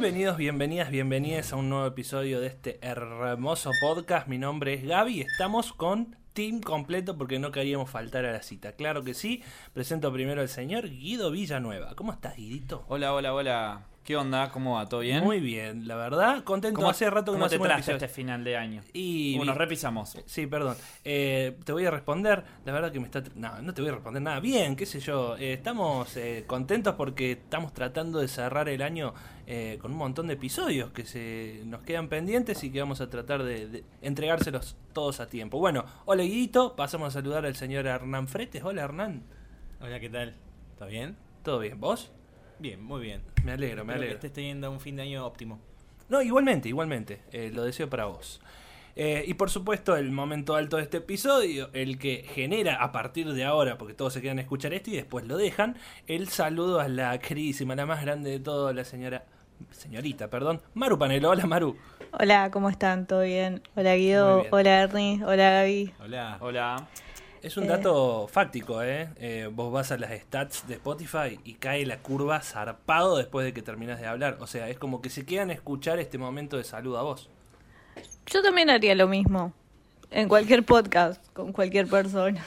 Bienvenidos, bienvenidas, bienvenidas a un nuevo episodio de este hermoso podcast. Mi nombre es Gaby y estamos con team completo porque no queríamos faltar a la cita. Claro que sí. Presento primero al señor Guido Villanueva. ¿Cómo estás, Guidito? Hola. ¿Qué onda? ¿Cómo va? ¿Todo bien? Muy bien, la verdad. Contento. Hace rato que no hacemos ¿Cómo te traste este final de año? Nos repisamos. Sí, perdón. Te voy a responder. La verdad que me está... No te voy a responder nada. Bien, qué sé yo. Estamos contentos porque estamos tratando de cerrar el año con un montón de episodios que nos quedan pendientes y que vamos a tratar de entregárselos todos a tiempo. Bueno, hola Guidito. Pasamos a saludar al señor Hernán Fretes. Hola, Hernán. Hola, ¿qué tal? ¿Está bien? ¿Todo bien? ¿Vos? Bien, muy bien. Me alegro. Que te esté yendo un fin de año óptimo. No, igualmente. Lo deseo para vos. Y por supuesto, el momento alto de este episodio, el que genera a partir de ahora, porque todos se quedan a escuchar esto y después lo dejan, el saludo a la queridísima, la más grande de todo, la señorita, Maru Panelo. Hola, Maru. Hola, ¿cómo están? ¿Todo bien? Hola, Guido. Hola, Ernie. Hola, Gaby. Hola. Es un dato fáctico, vos vas a las stats de Spotify y cae la curva zarpado después de que terminas de hablar. O sea, es como que se quedan a escuchar este momento de saludo a vos. Yo también haría lo mismo. En cualquier podcast, con cualquier persona.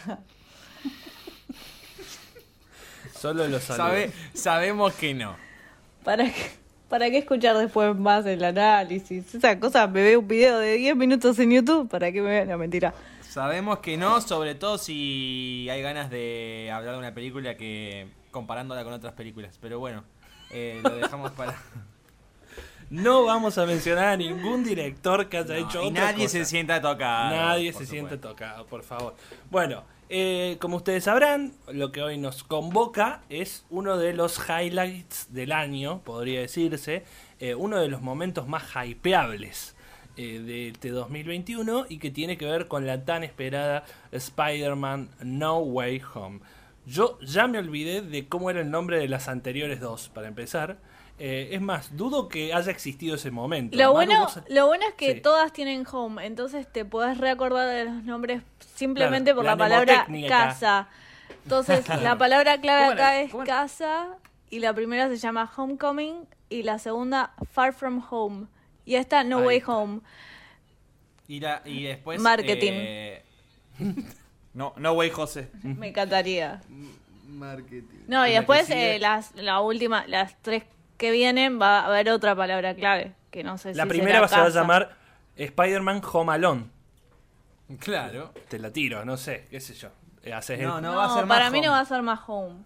Solo los saludos. Sabemos que no. ¿Para qué escuchar después más el análisis? Esa cosa, me veo un video de 10 minutos en YouTube. ¿Para qué me vean? No, mentira. Sabemos que no, sobre todo si hay ganas de hablar de una película que comparándola con otras películas. Pero bueno, lo dejamos para... No vamos a mencionar a ningún director que haya hecho otra nadie cosa. se sienta tocado. Nadie se siente tocado, por favor. Bueno, como ustedes sabrán, lo que hoy nos convoca es uno de los highlights del año, podría decirse. Uno de los momentos más hypeables de este 2021 y que tiene que ver con la tan esperada Spider-Man No Way Home. Yo ya me olvidé de cómo era el nombre de las anteriores dos, para empezar. Es más, dudo que haya existido ese momento. Lo bueno es que todas tienen home, entonces te podés reacordar de los nombres simplemente por la palabra casa. Entonces, la palabra clave acá es casa, y la primera se llama Homecoming, y la segunda Far From Home. Y esta No Way Home. Y después... Marketing. No Way José. Me encantaría. Marketing. No, y después las tres que vienen va a haber otra palabra clave. Que no sé si la primera se va a llamar Spider-Man Home Alone. Claro. Te la tiro, no sé, qué sé yo. No va a ser más para mí home. no va a ser más home.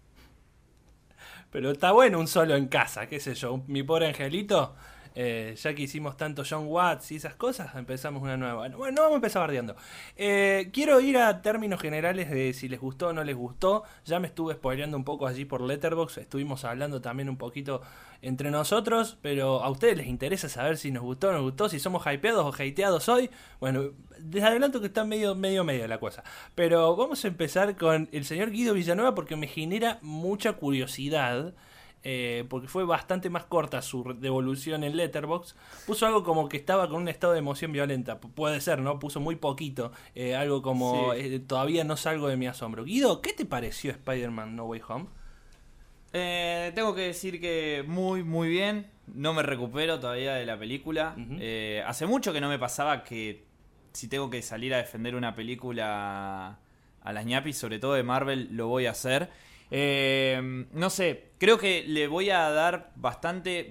Pero está bueno un solo en casa, qué sé yo. Mi pobre angelito, ya que hicimos tanto John Watts y esas cosas, empezamos una nueva. Bueno, no vamos a empezar bardeando. Quiero ir a términos generales de si les gustó o no les gustó. Ya me estuve spoileando un poco allí por Letterboxd. Estuvimos hablando también un poquito entre nosotros, pero a ustedes les interesa saber si nos gustó o no nos gustó, si somos hypeados o hateados hoy. Bueno, les adelanto que está medio la cosa. Pero vamos a empezar con el señor Guido Villanueva porque me genera mucha curiosidad. Porque fue bastante más corta su devolución en Letterboxd. Puso algo como que estaba con un estado de emoción violenta. Puede ser, ¿no? Puso muy poquito. Algo como todavía no salgo de mi asombro. Guido, ¿qué te pareció Spider-Man No Way Home? Tengo que decir que muy bien. No me recupero todavía de la película. Hace mucho que no me pasaba que si tengo que salir a defender una película a las ñapis, sobre todo de Marvel, lo voy a hacer. No sé, creo que le voy a dar bastante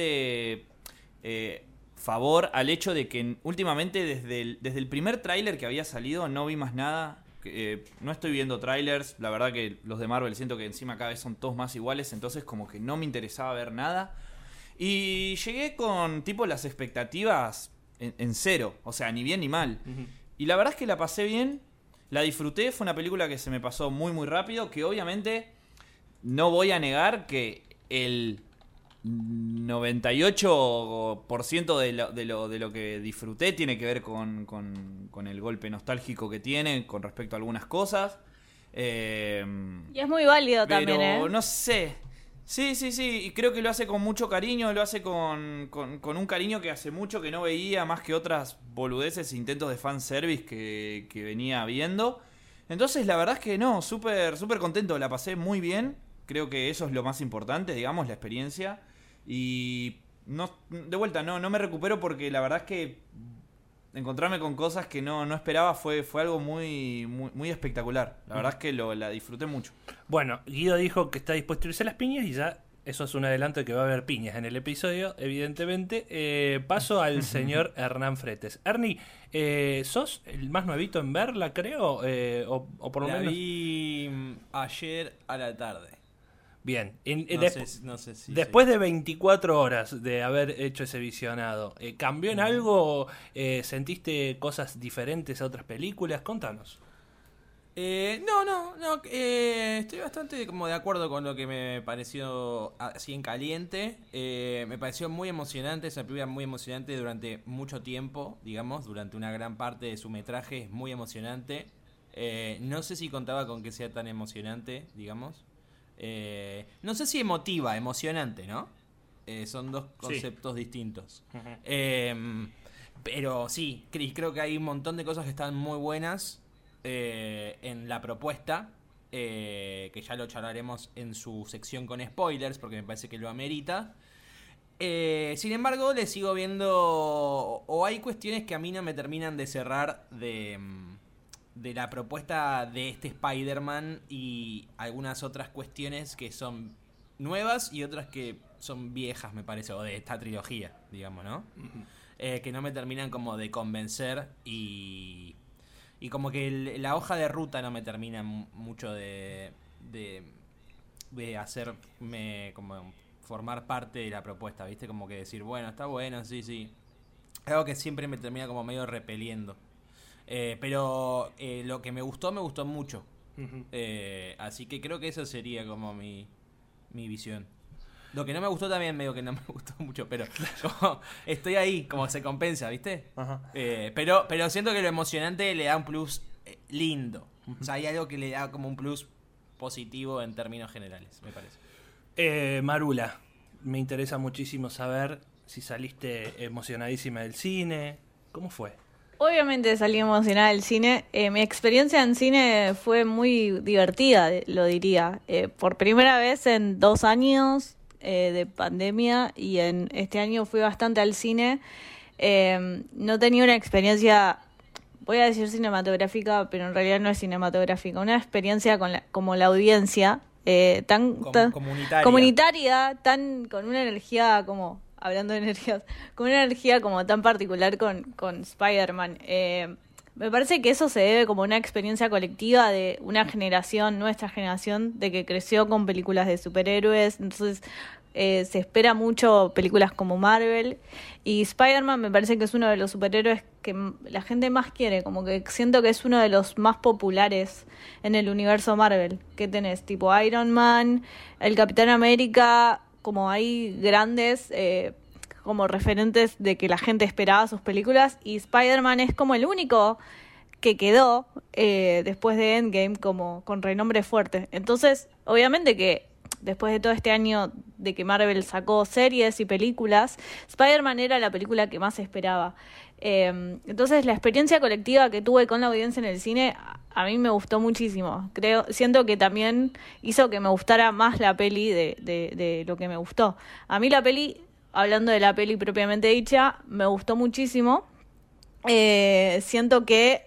favor al hecho de que últimamente desde el primer tráiler que había salido no vi más nada. No estoy viendo trailers, la verdad que los de Marvel siento que encima cada vez son todos más iguales, entonces como que no me interesaba ver nada. Y llegué con tipo las expectativas en cero, o sea, ni bien ni mal. Y la verdad es que la pasé bien. La disfruté, fue una película que se me pasó muy rápido, que obviamente no voy a negar que el 98% de lo que disfruté tiene que ver con el golpe nostálgico que tiene con respecto a algunas cosas. Y es muy válido también, pero no sé. Sí, y creo que lo hace con mucho cariño, lo hace con un cariño que hace mucho que no veía, más que otras boludeces e intentos de fanservice que venía viendo. Entonces la verdad es que no, súper contento, la pasé muy bien, creo que eso es lo más importante, digamos, la experiencia. Y de vuelta, no me recupero porque la verdad es que encontrarme con cosas que no esperaba fue algo muy, muy, muy espectacular. La verdad es que la disfruté mucho. Bueno, Guido dijo que está dispuesto a irse a las piñas y ya eso es un adelanto de que va a haber piñas en el episodio, evidentemente. Paso al señor Hernán Fretes. Ernie, ¿sos el más nuevito en verla, creo? O por lo menos... La vi ayer a la tarde. Bien. No sé si después de 24 horas de haber hecho ese visionado, ¿cambió en algo? ¿Sentiste cosas diferentes a otras películas? Contanos. No. Estoy bastante como de acuerdo con lo que me pareció así en caliente. Me pareció muy emocionante, es una película muy emocionante durante mucho tiempo, digamos, durante una gran parte de su metraje es muy emocionante. No sé si contaba con que sea tan emocionante, digamos. No sé si emocionante, ¿no? Son dos conceptos distintos. Uh-huh. Pero sí, creo que hay un montón de cosas que están muy buenas en la propuesta, que ya lo charlaremos en su sección con spoilers, porque me parece que lo amerita. Sin embargo, le sigo viendo, o hay cuestiones que a mí no me terminan de cerrar de la propuesta de este Spider-Man y algunas otras cuestiones que son nuevas y otras que son viejas, me parece, o de esta trilogía, digamos, ¿no? Uh-huh. Que no me terminan como de convencer y como que la hoja de ruta no me termina mucho de hacerme como formar parte de la propuesta, ¿viste? Como que decir, bueno, está bueno, sí. Algo que siempre me termina como medio repeliendo. Pero lo que me gustó mucho. Uh-huh. Así que creo que eso sería como mi visión. Lo que no me gustó también medio que no me gustó mucho, pero como estoy ahí, como se compensa, ¿viste? Uh-huh. Pero siento que lo emocionante le da un plus lindo. Uh-huh. O sea, hay algo que le da como un plus positivo en términos generales, me parece. Marula, me interesa muchísimo saber si saliste emocionadísima del cine. ¿Cómo fue? Obviamente salí emocionada del cine. Mi experiencia en cine fue muy divertida, lo diría. Por primera vez en 2 años de pandemia y en este año fui bastante al cine. No tenía una experiencia, voy a decir cinematográfica, pero en realidad no es cinematográfica. Una experiencia como la audiencia tan comunitaria, con una energía como... Hablando de energías, con una energía como tan particular con Spider-Man. Me parece que eso se debe como a una experiencia colectiva de una generación, nuestra generación, de que creció con películas de superhéroes. Entonces se espera mucho películas como Marvel. Y Spider-Man me parece que es uno de los superhéroes que la gente más quiere. Como que siento que es uno de los más populares en el universo Marvel. ¿Qué tenés? Tipo Iron Man, el Capitán América... como hay grandes como referentes de que la gente esperaba sus películas, y Spider-Man es como el único que quedó después de Endgame como con renombre fuerte. Entonces, obviamente que después de todo este año de que Marvel sacó series y películas, Spider-Man era la película que más esperaba. Entonces, la experiencia colectiva que tuve con la audiencia en el cine a mí me gustó muchísimo. Siento que también hizo que me gustara más la peli de lo que me gustó. A mí la peli, hablando de la peli propiamente dicha, me gustó muchísimo. Siento que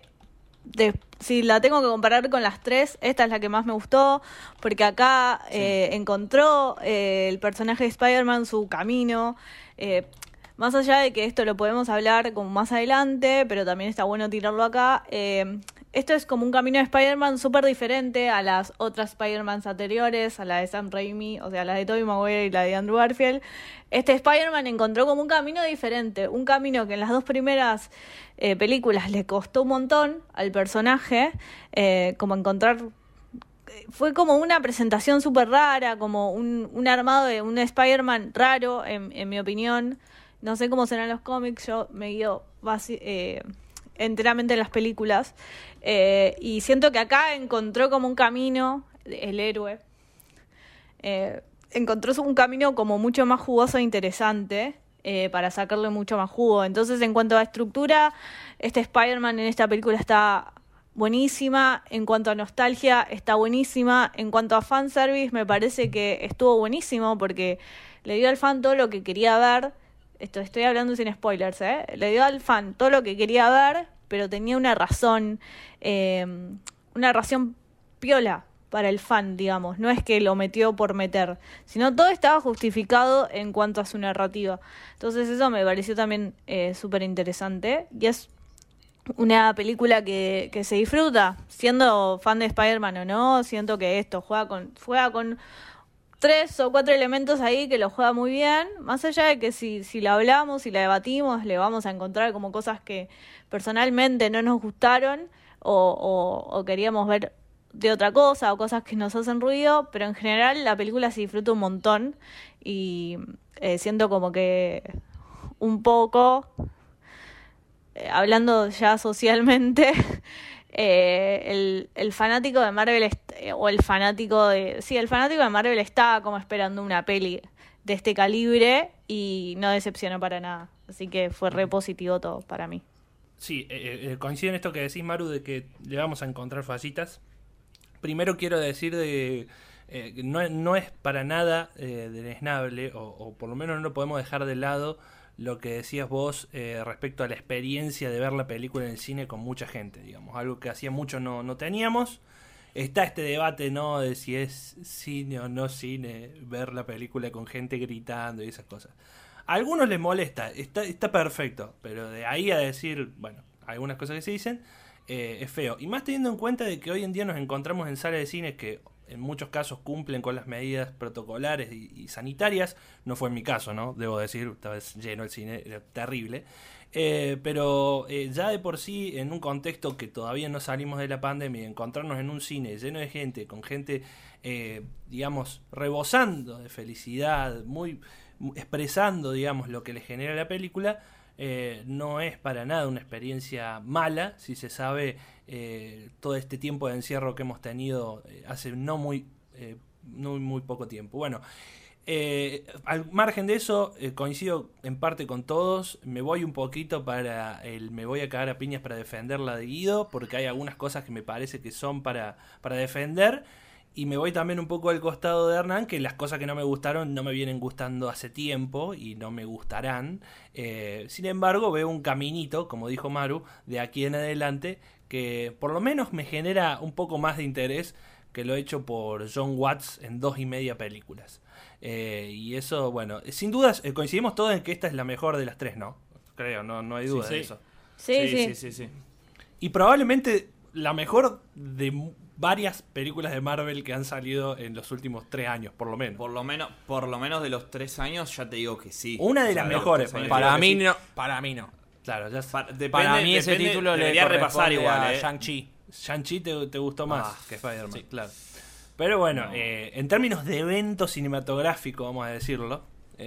si la tengo que comparar con las 3, esta es la que más me gustó, porque acá encontró el personaje de Spider-Man su camino. Más allá de que esto lo podemos hablar como más adelante, pero también está bueno tirarlo acá. Esto es como un camino de Spider-Man súper diferente a las otras Spider-Mans anteriores, a la de Sam Raimi, o sea, la de Tobey Maguire y la de Andrew Garfield. Este Spider-Man encontró como un camino diferente, un camino que en las 2 primeras películas le costó un montón al personaje, como encontrar... Fue como una presentación súper rara, como un armado de un Spider-Man raro, en mi opinión. No sé cómo serán los cómics, yo me guío enteramente en las películas. Y siento que acá encontró como un camino, el héroe. Encontró un camino como mucho más jugoso e interesante para sacarle mucho más jugo. Entonces, en cuanto a estructura, este Spider-Man en esta película está buenísima. En cuanto a nostalgia, está buenísima. En cuanto a fanservice, me parece que estuvo buenísimo porque le dio al fan todo lo que quería ver esto estoy hablando sin spoilers, le dio al fan todo lo que quería ver, pero tenía una razón piola para el fan, digamos. No es que lo metió por meter, sino todo estaba justificado en cuanto a su narrativa. Entonces eso me pareció también súper interesante. Y es una película que se disfruta, siendo fan de Spider-Man o no. Siento que esto juega con 3 o 4 elementos ahí que lo juega muy bien, más allá de que si la hablamos y la debatimos, le vamos a encontrar como cosas que personalmente no nos gustaron o queríamos ver de otra cosa o cosas que nos hacen ruido, pero en general la película se disfruta un montón y siento como que un poco, hablando ya socialmente, el fanático de Marvel el fanático de Marvel estaba como esperando una peli de este calibre y no decepcionó para nada, así que fue re positivo todo para mí. Sí, coincido en esto que decís, Maru, de que le vamos a encontrar fallitas. Primero quiero decir que no es para nada deleznable, o por lo menos no lo podemos dejar de lado lo que decías vos respecto a la experiencia de ver la película en el cine con mucha gente, digamos, algo que hacía mucho no teníamos. Está este debate, ¿no?, de si es cine o no cine ver la película con gente gritando y esas cosas. A algunos les molesta, está perfecto, pero de ahí a decir, bueno, algunas cosas que se dicen, es feo. Y más teniendo en cuenta de que hoy en día nos encontramos en salas de cine que en muchos casos cumplen con las medidas protocolares y sanitarias. No fue en mi caso, ¿no? Debo decir, esta vez lleno el cine, era terrible. Pero ya de por sí, en un contexto que todavía no salimos de la pandemia, encontrarnos en un cine lleno de gente, con gente, digamos, rebosando de felicidad, muy expresando, digamos, lo que le genera la película, no es para nada una experiencia mala si se sabe todo este tiempo de encierro que hemos tenido hace no muy poco tiempo. Bueno, al margen de eso, coincido en parte con todos. Me voy un poquito me voy a cagar a piñas para defender la de Guido, porque hay algunas cosas que me parece que son para defender. Y me voy también un poco al costado de Hernán, que las cosas que no me gustaron no me vienen gustando hace tiempo y no me gustarán. Sin embargo, veo un caminito, como dijo Maru, de aquí en adelante, que por lo menos me genera un poco más de interés que lo hecho por Jon Watts en 2.5 películas. Y eso, bueno, sin dudas coincidimos todos en que esta es la mejor de las 3, ¿no? Creo, no hay duda de eso. Sí. Y probablemente la mejor de varias películas de Marvel que han salido en los últimos 3 años, por lo menos. Por lo menos de los 3 años, ya te digo que sí. Una de las mejores. Para mí no. Claro, ya para mí ese título le debería repasar igual a Shang-Chi. Shang-Chi te gustó más que Spider-Man. Sí, claro. Pero bueno, en términos de evento cinematográfico, vamos a decirlo.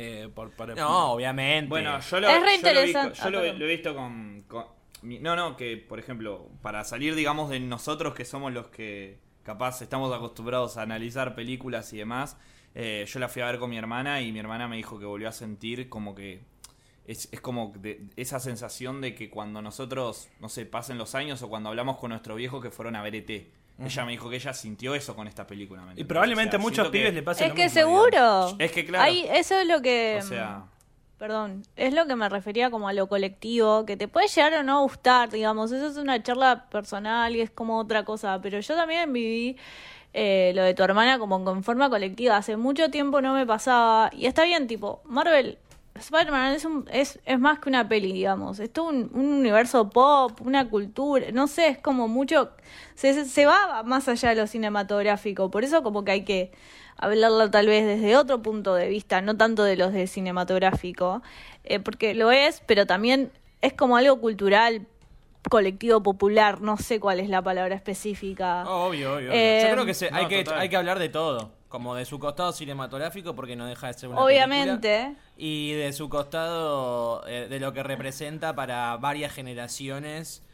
Obviamente. Bueno, es re interesante. Yo lo he visto con que por ejemplo, para salir, digamos, de nosotros que somos los que capaz estamos acostumbrados a analizar películas y demás, yo la fui a ver con mi hermana y mi hermana me dijo que volvió a sentir como que es como esa sensación de que cuando nosotros, no sé, pasen los años o cuando hablamos con nuestros viejos que fueron a ver E.T., ella me dijo que ella sintió eso con esta película. Y probablemente a muchos pibes le pase lo mismo. Es que seguro. Es que claro. Eso es lo que... O sea... Perdón, es lo que me refería como a lo colectivo, que te puede llegar o no gustar, digamos, eso es una charla personal y es como otra cosa, pero yo también viví lo de tu hermana como con forma colectiva, hace mucho tiempo no me pasaba, y está bien, tipo, Marvel, Spider-Man es más que una peli, digamos, es todo un universo pop, una cultura, no sé, es como mucho, se va más allá de lo cinematográfico, por eso como que hay que hablarla tal vez desde otro punto de vista, no tanto de los de cinematográfico, porque lo es, pero también es como algo cultural, colectivo, popular, no sé cuál es la palabra específica. Obvio. Yo creo que hay que hablar de todo, como de su costado cinematográfico, porque no deja de ser una obviamente película, y de su costado de lo que representa para varias generaciones,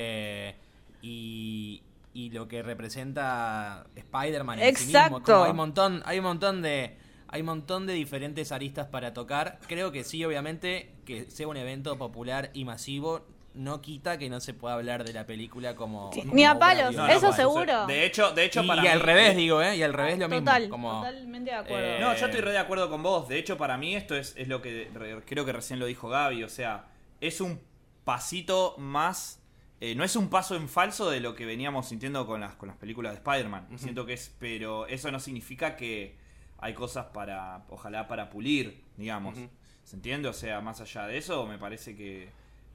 y lo que representa Spider-Man en sí mismo. Como hay un montón de diferentes aristas para tocar. Creo que sí, obviamente, que sea un evento popular y masivo no quita que no se pueda hablar de la película como... Sí, como ni a palos, obra eso audiovisual. seguro. De hecho Y al revés, digo, y al revés lo mismo. Totalmente de acuerdo. No, yo estoy re de acuerdo con vos. De hecho, para mí esto es lo que creo que recién lo dijo Gaby. O sea, es un pasito más... no es un paso en falso de lo que veníamos sintiendo con las películas de Spider-Man. Siento que es... Pero eso no significa que hay cosas ojalá para pulir, digamos. ¿Se entiende? O sea, más allá de eso, me parece que...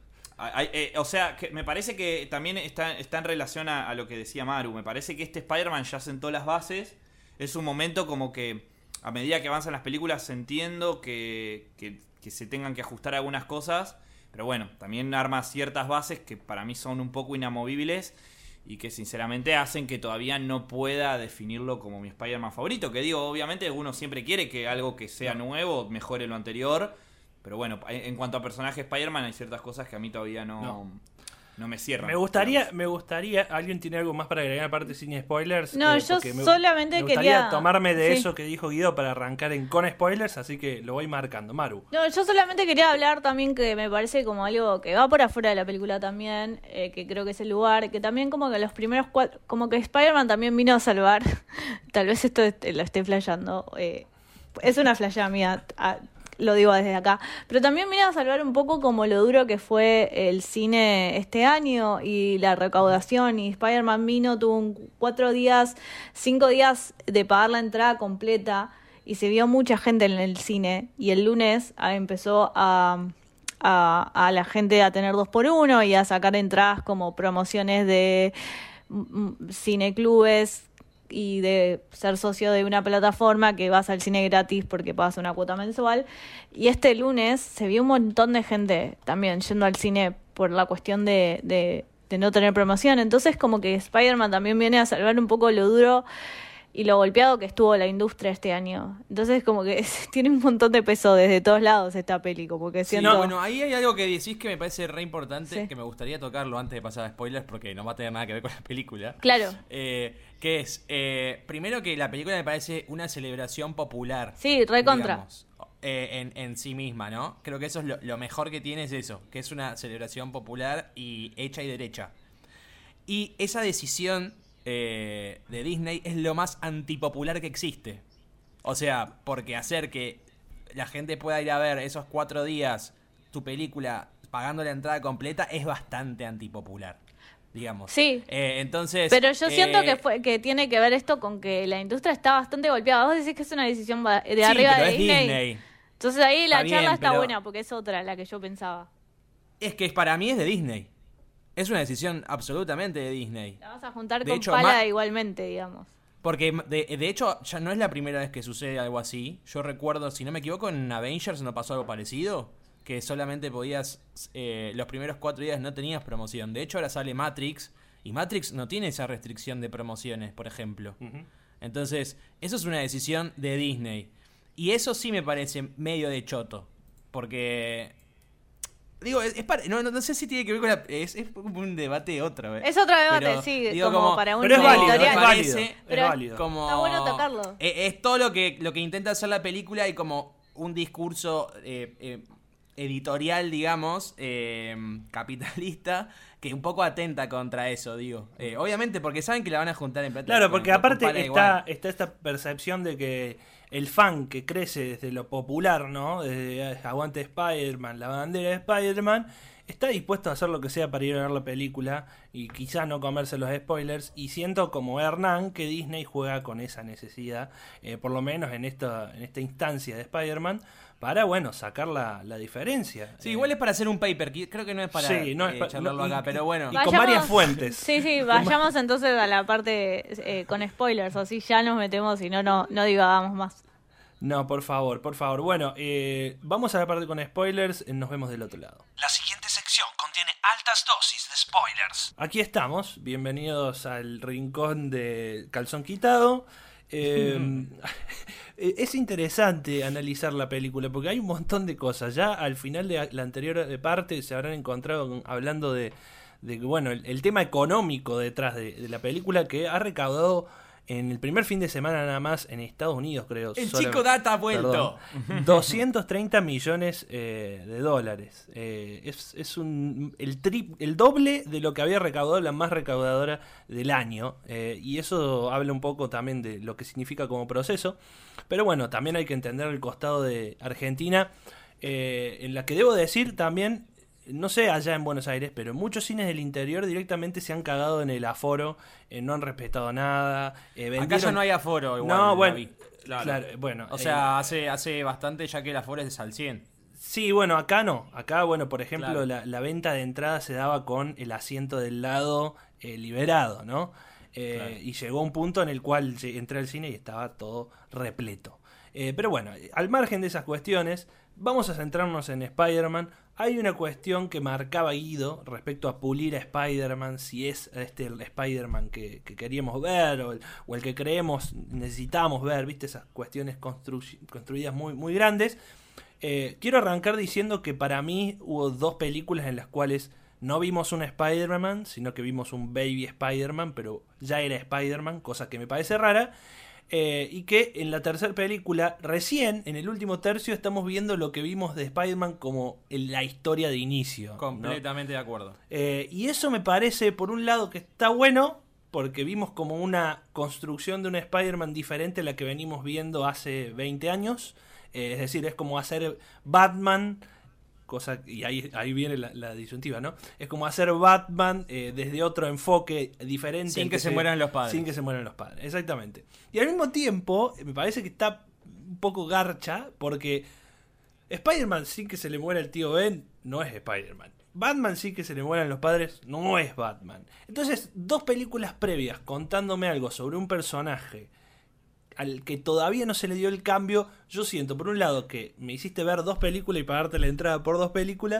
me parece que también está en relación a lo que decía Maru. Me parece que este Spider-Man ya sentó las bases. Es un momento como que a medida que avanzan las películas entiendo que se tengan que ajustar algunas cosas. Pero bueno, también arma ciertas bases que para mí son un poco inamovibles y que sinceramente hacen que todavía no pueda definirlo como mi Spider-Man favorito. Que digo, obviamente uno siempre quiere que algo que sea nuevo mejore lo anterior. Pero bueno, en cuanto a personaje Spider-Man hay ciertas cosas que a mí todavía no me cierran. Me gustaría, ¿alguien tiene algo más para agregar aparte sin spoilers? No, yo solamente me gustaría quería tomarme de eso que dijo Guido para arrancar con spoilers, así que lo voy marcando. Maru. No, yo solamente quería hablar también que me parece como algo que va por afuera de la película también, que creo que es el lugar, que también como que los primeros como que Spider-Man también vino a salvar, tal vez esto lo esté flasheando, es una flasheada mía, lo digo desde acá, pero también vino a salvar un poco como lo duro que fue el cine este año y la recaudación, y Spider-Man tuvo 5 días de pagar la entrada completa y se vio mucha gente en el cine, y el lunes empezó a la gente a tener 2x1 y a sacar entradas como promociones de cineclubes y de ser socio de una plataforma que vas al cine gratis porque pagas una cuota mensual. Y este lunes se vio un montón de gente también yendo al cine por la cuestión de no tener promoción. Entonces como que Spider-Man también viene a salvar un poco lo duro y lo golpeado que estuvo la industria este año. Entonces como que tiene un montón de peso desde todos lados esta peli, como que siento... No, bueno, ahí hay algo que decís que me parece re importante, que me gustaría tocarlo antes de pasar a spoilers, porque no va a tener nada que ver con la película. Claro. Que es, primero que la película me parece una celebración popular. Sí, recontra. Digamos, en sí misma, ¿no? Creo que eso es lo mejor que tiene, es eso, que es una celebración popular y hecha y derecha. Y esa decisión de Disney es lo más antipopular que existe. O sea, porque hacer que la gente pueda ir a ver esos 4 días tu película pagando la entrada completa es bastante antipopular, digamos. Sí. Entonces, pero yo siento que tiene que ver esto con que la industria está bastante golpeada. Vos decís que es una decisión de arriba pero de es Disney. Entonces ahí la Está charla bien, está pero... buena porque es otra la que yo pensaba. Es que para mí es de Disney. Es una decisión absolutamente de Disney. La vas a juntar de con hecho, pala igualmente, digamos. Porque de hecho ya no es la primera vez que sucede algo así. Yo recuerdo, si no me equivoco, en Avengers no pasó algo parecido. Que solamente podías, los primeros 4 días no tenías promoción. De hecho ahora sale Matrix. Y Matrix no tiene esa restricción de promociones, por ejemplo. Entonces, eso es una decisión de Disney. Y eso sí me parece medio de choto. Porque... Digo, no sé si tiene que ver con la... Es como un debate otra vez. Es otro debate, pero, sí, digo, como para un pero es válido, editorial. es válido. Como, está bueno tocarlo. Es todo lo que intenta hacer la película y como un discurso editorial, digamos, capitalista, que un poco atenta contra eso, digo. Obviamente porque saben que la van a juntar en plata. Claro, porque aparte está esta percepción de que el fan que crece desde lo popular, ¿no? Desde Aguante Spider-Man, la bandera de Spider-Man, está dispuesto a hacer lo que sea para ir a ver la película y quizá no comerse los spoilers. Y siento como Hernán que Disney juega con esa necesidad, por lo menos en esta instancia de Spider-Man, para, bueno, sacar la diferencia. Sí, igual es para hacer un paper, creo que no es para charlarlo acá, pero bueno. Y con varias fuentes. Sí, vayamos entonces a la parte con spoilers, así ya nos metemos y no divagamos más. No, por favor. Bueno, vamos a la parte con spoilers, nos vemos del otro lado. La siguiente sección contiene altas dosis de spoilers. Aquí estamos, bienvenidos al rincón de Calzón Quitado. Es interesante analizar la película porque hay un montón de cosas. Ya al final de la anterior parte se habrán encontrado hablando de bueno, el tema económico detrás de la película, que ha recaudado En el primer fin de semana nada más, en Estados Unidos, creo. El chico Data ha vuelto. Perdón, 230 millones de dólares. Es el doble de lo que había recaudado la más recaudadora del año. Y eso habla un poco también de lo que significa como proceso. Pero bueno, también hay que entender el costado de Argentina, en la que debo decir también... No sé allá en Buenos Aires, pero en muchos cines del interior directamente se han cagado en el aforo, no han respetado nada. Acá ya no hay aforo igual. No, bueno, claro, bueno. O sea, hace bastante ya que el aforo es al 100. Sí, bueno, acá no. Acá, bueno, por ejemplo, Claro. la venta de entrada se daba con el asiento del lado liberado, ¿no? Claro. Y llegó un punto en el cual entré al cine y estaba todo repleto. Pero bueno, al margen de esas cuestiones, vamos a centrarnos en Spider-Man. Hay una cuestión que marcaba Guido respecto a pulir a Spider-Man, si es el Spider-Man que queríamos ver o el que creemos necesitamos ver, ¿viste? Esas cuestiones construidas muy, muy grandes. Quiero arrancar diciendo que para mí hubo 2 películas en las cuales no vimos un Spider-Man, sino que vimos un Baby Spider-Man, pero ya era Spider-Man, cosa que me parece rara. Y que en la tercera película, recién en el último tercio, estamos viendo lo que vimos de Spider-Man como en la historia de inicio. Completamente ¿no? de acuerdo. Y eso me parece, por un lado, que está bueno, porque vimos como una construcción de un Spider-Man diferente a la que venimos viendo hace 20 años. Es decir, es como hacer Batman... cosa y ahí viene la disyuntiva, ¿no? Es como hacer Batman desde otro enfoque diferente. Sin que se mueran los padres. Sin que se mueran los padres, exactamente. Y al mismo tiempo, me parece que está un poco garcha, porque Spider-Man sin que se le muera el tío Ben, no es Spider-Man. Batman sin que se le mueran los padres, no es Batman. Entonces, 2 películas previas contándome algo sobre un personaje al que todavía no se le dio el cambio. Yo siento, por un lado, que me hiciste ver 2 películas y pagarte la entrada por 2 películas,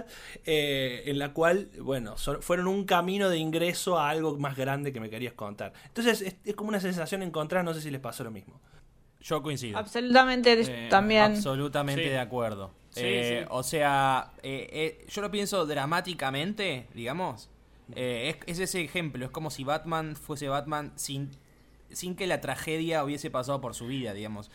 en la cual, bueno, fueron un camino de ingreso a algo más grande que me querías contar. Entonces es como una sensación encontrada, no sé si les pasó lo mismo. Yo coincido. Absolutamente también. Absolutamente Sí. de acuerdo. Sí, sí. O sea, yo lo pienso dramáticamente, digamos. Es ese ejemplo. Es como si Batman fuese Batman sin que la tragedia hubiese pasado por su vida, digamos.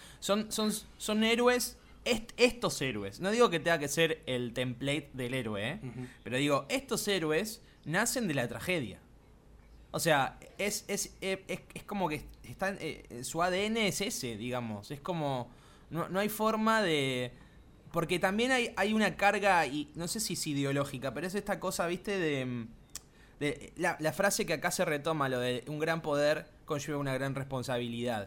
Son héroes, estos héroes. No digo que tenga que ser el template del héroe, Uh-huh. pero digo, estos héroes nacen de la tragedia. O sea, es como que están, su ADN es ese, digamos. Es como, no hay forma de... Porque también hay una carga, y no sé si es ideológica, pero es esta cosa, ¿viste? De la frase que acá se retoma, lo de un gran poder conlleva una gran responsabilidad.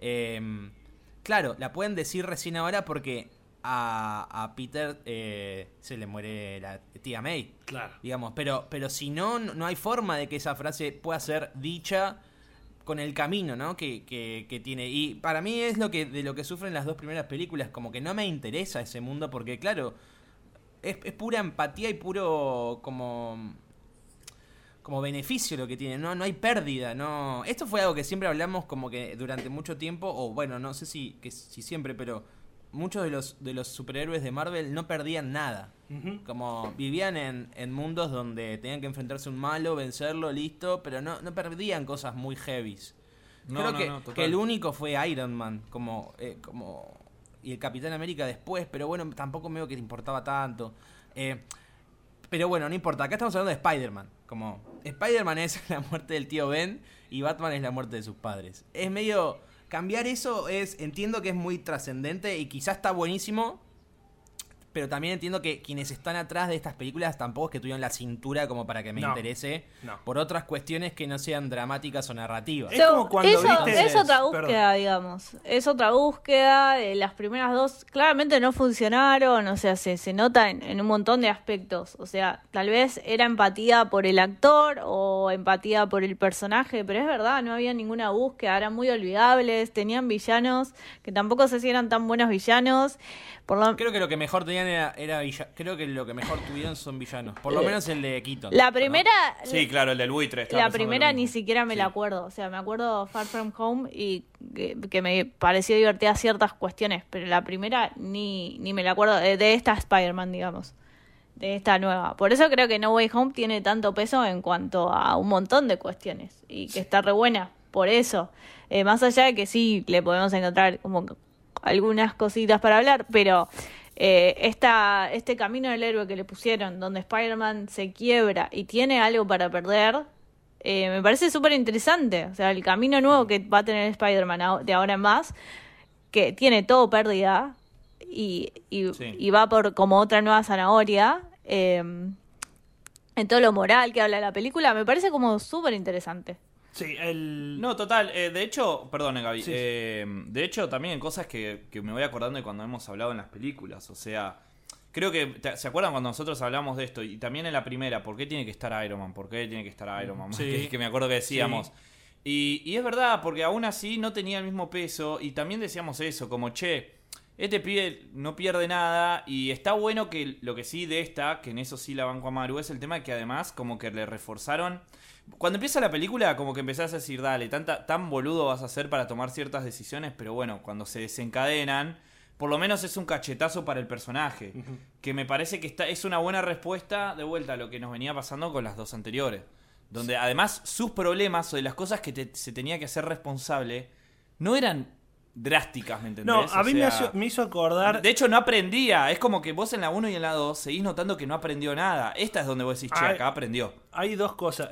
Claro, la pueden decir recién ahora porque a Peter se le muere la tía May. Claro. Digamos, pero si no hay forma de que esa frase pueda ser dicha con el camino, ¿no? que tiene. Y para mí es de lo que sufren las 2 primeras películas, como que no me interesa ese mundo porque, claro, es pura empatía y puro como beneficio lo que tiene, no hay pérdida, no. Esto fue algo que siempre hablamos como que durante mucho tiempo, o bueno, no sé si siempre, pero muchos de los superhéroes de Marvel no perdían nada. Uh-huh. Como vivían en mundos donde tenían que enfrentarse a un malo, vencerlo, listo, pero no perdían cosas muy heavies. Creo que el único fue Iron Man, y el Capitán América después, pero bueno, tampoco me veo que le importaba tanto. Pero bueno, no importa, acá estamos hablando de Spider-Man. Como Spider-Man es la muerte del tío Ben y Batman es la muerte de sus padres. Es medio... Cambiar eso entiendo que es muy trascendente y quizás está buenísimo, pero también entiendo que quienes están atrás de estas películas tampoco es que tuvieron la cintura como para que me interese por otras cuestiones que no sean dramáticas o narrativas. Es como cuando viste... Es otra búsqueda, digamos. Es otra búsqueda. Las primeras 2 claramente no funcionaron. O sea, se nota en un montón de aspectos. O sea, tal vez era empatía por el actor o empatía por el personaje, pero es verdad, no había ninguna búsqueda. Eran muy olvidables. Tenían villanos que tampoco sé si eran tan buenos villanos. Creo que lo que mejor tenían era creo que lo que mejor tuvieron son villanos. Por lo menos el de Keaton. La primera... ¿no? Sí, claro, el del buitre. La primera ni siquiera me la acuerdo. O sea, me acuerdo Far From Home y que me pareció divertida ciertas cuestiones. Pero la primera ni me la acuerdo de esta Spider-Man, digamos. De esta nueva. Por eso creo que No Way Home tiene tanto peso en cuanto a un montón de cuestiones. Y que está re buena. por eso. Más allá de que sí le podemos encontrar como algunas cositas para hablar, pero este camino del héroe que le pusieron, donde Spider-Man se quiebra y tiene algo para perder, me parece súper interesante. O sea, el camino nuevo que va a tener Spider-Man de ahora en más, que tiene todo pérdida y va por como otra nueva zanahoria, en todo lo moral que habla la película, me parece como súper interesante. Sí, No, total. De hecho, perdón, Gaby. Sí. De hecho, también hay cosas que me voy acordando de cuando hemos hablado en las películas. O sea, creo que... ¿Se acuerdan cuando nosotros hablamos de esto? Y también en la primera, ¿por qué tiene que estar Iron Man? ¿Por qué tiene que estar Iron Man? Sí. Que me acuerdo que decíamos. Sí. Y es verdad, porque aún así no tenía el mismo peso. Y también decíamos eso, como, che, este pibe no pierde nada. Y está bueno que lo que sí de esta, que en eso sí la banco a Maru, es el tema de que además como que le reforzaron... Cuando empieza la película, como que empezás a decir, dale, tan boludo vas a ser para tomar ciertas decisiones, pero bueno, cuando se desencadenan, por lo menos es un cachetazo para el personaje. Uh-huh. Que me parece que es una buena respuesta de vuelta a lo que nos venía pasando con las dos anteriores. Donde además sus problemas o de las cosas que se tenía que hacer responsable no eran drásticas, ¿me entendés? No, a mí me hizo acordar... De hecho, no aprendía. Es como que vos en la 1 y en la 2 seguís notando que no aprendió nada. Esta es donde vos decís, che, acá aprendió. Hay dos cosas.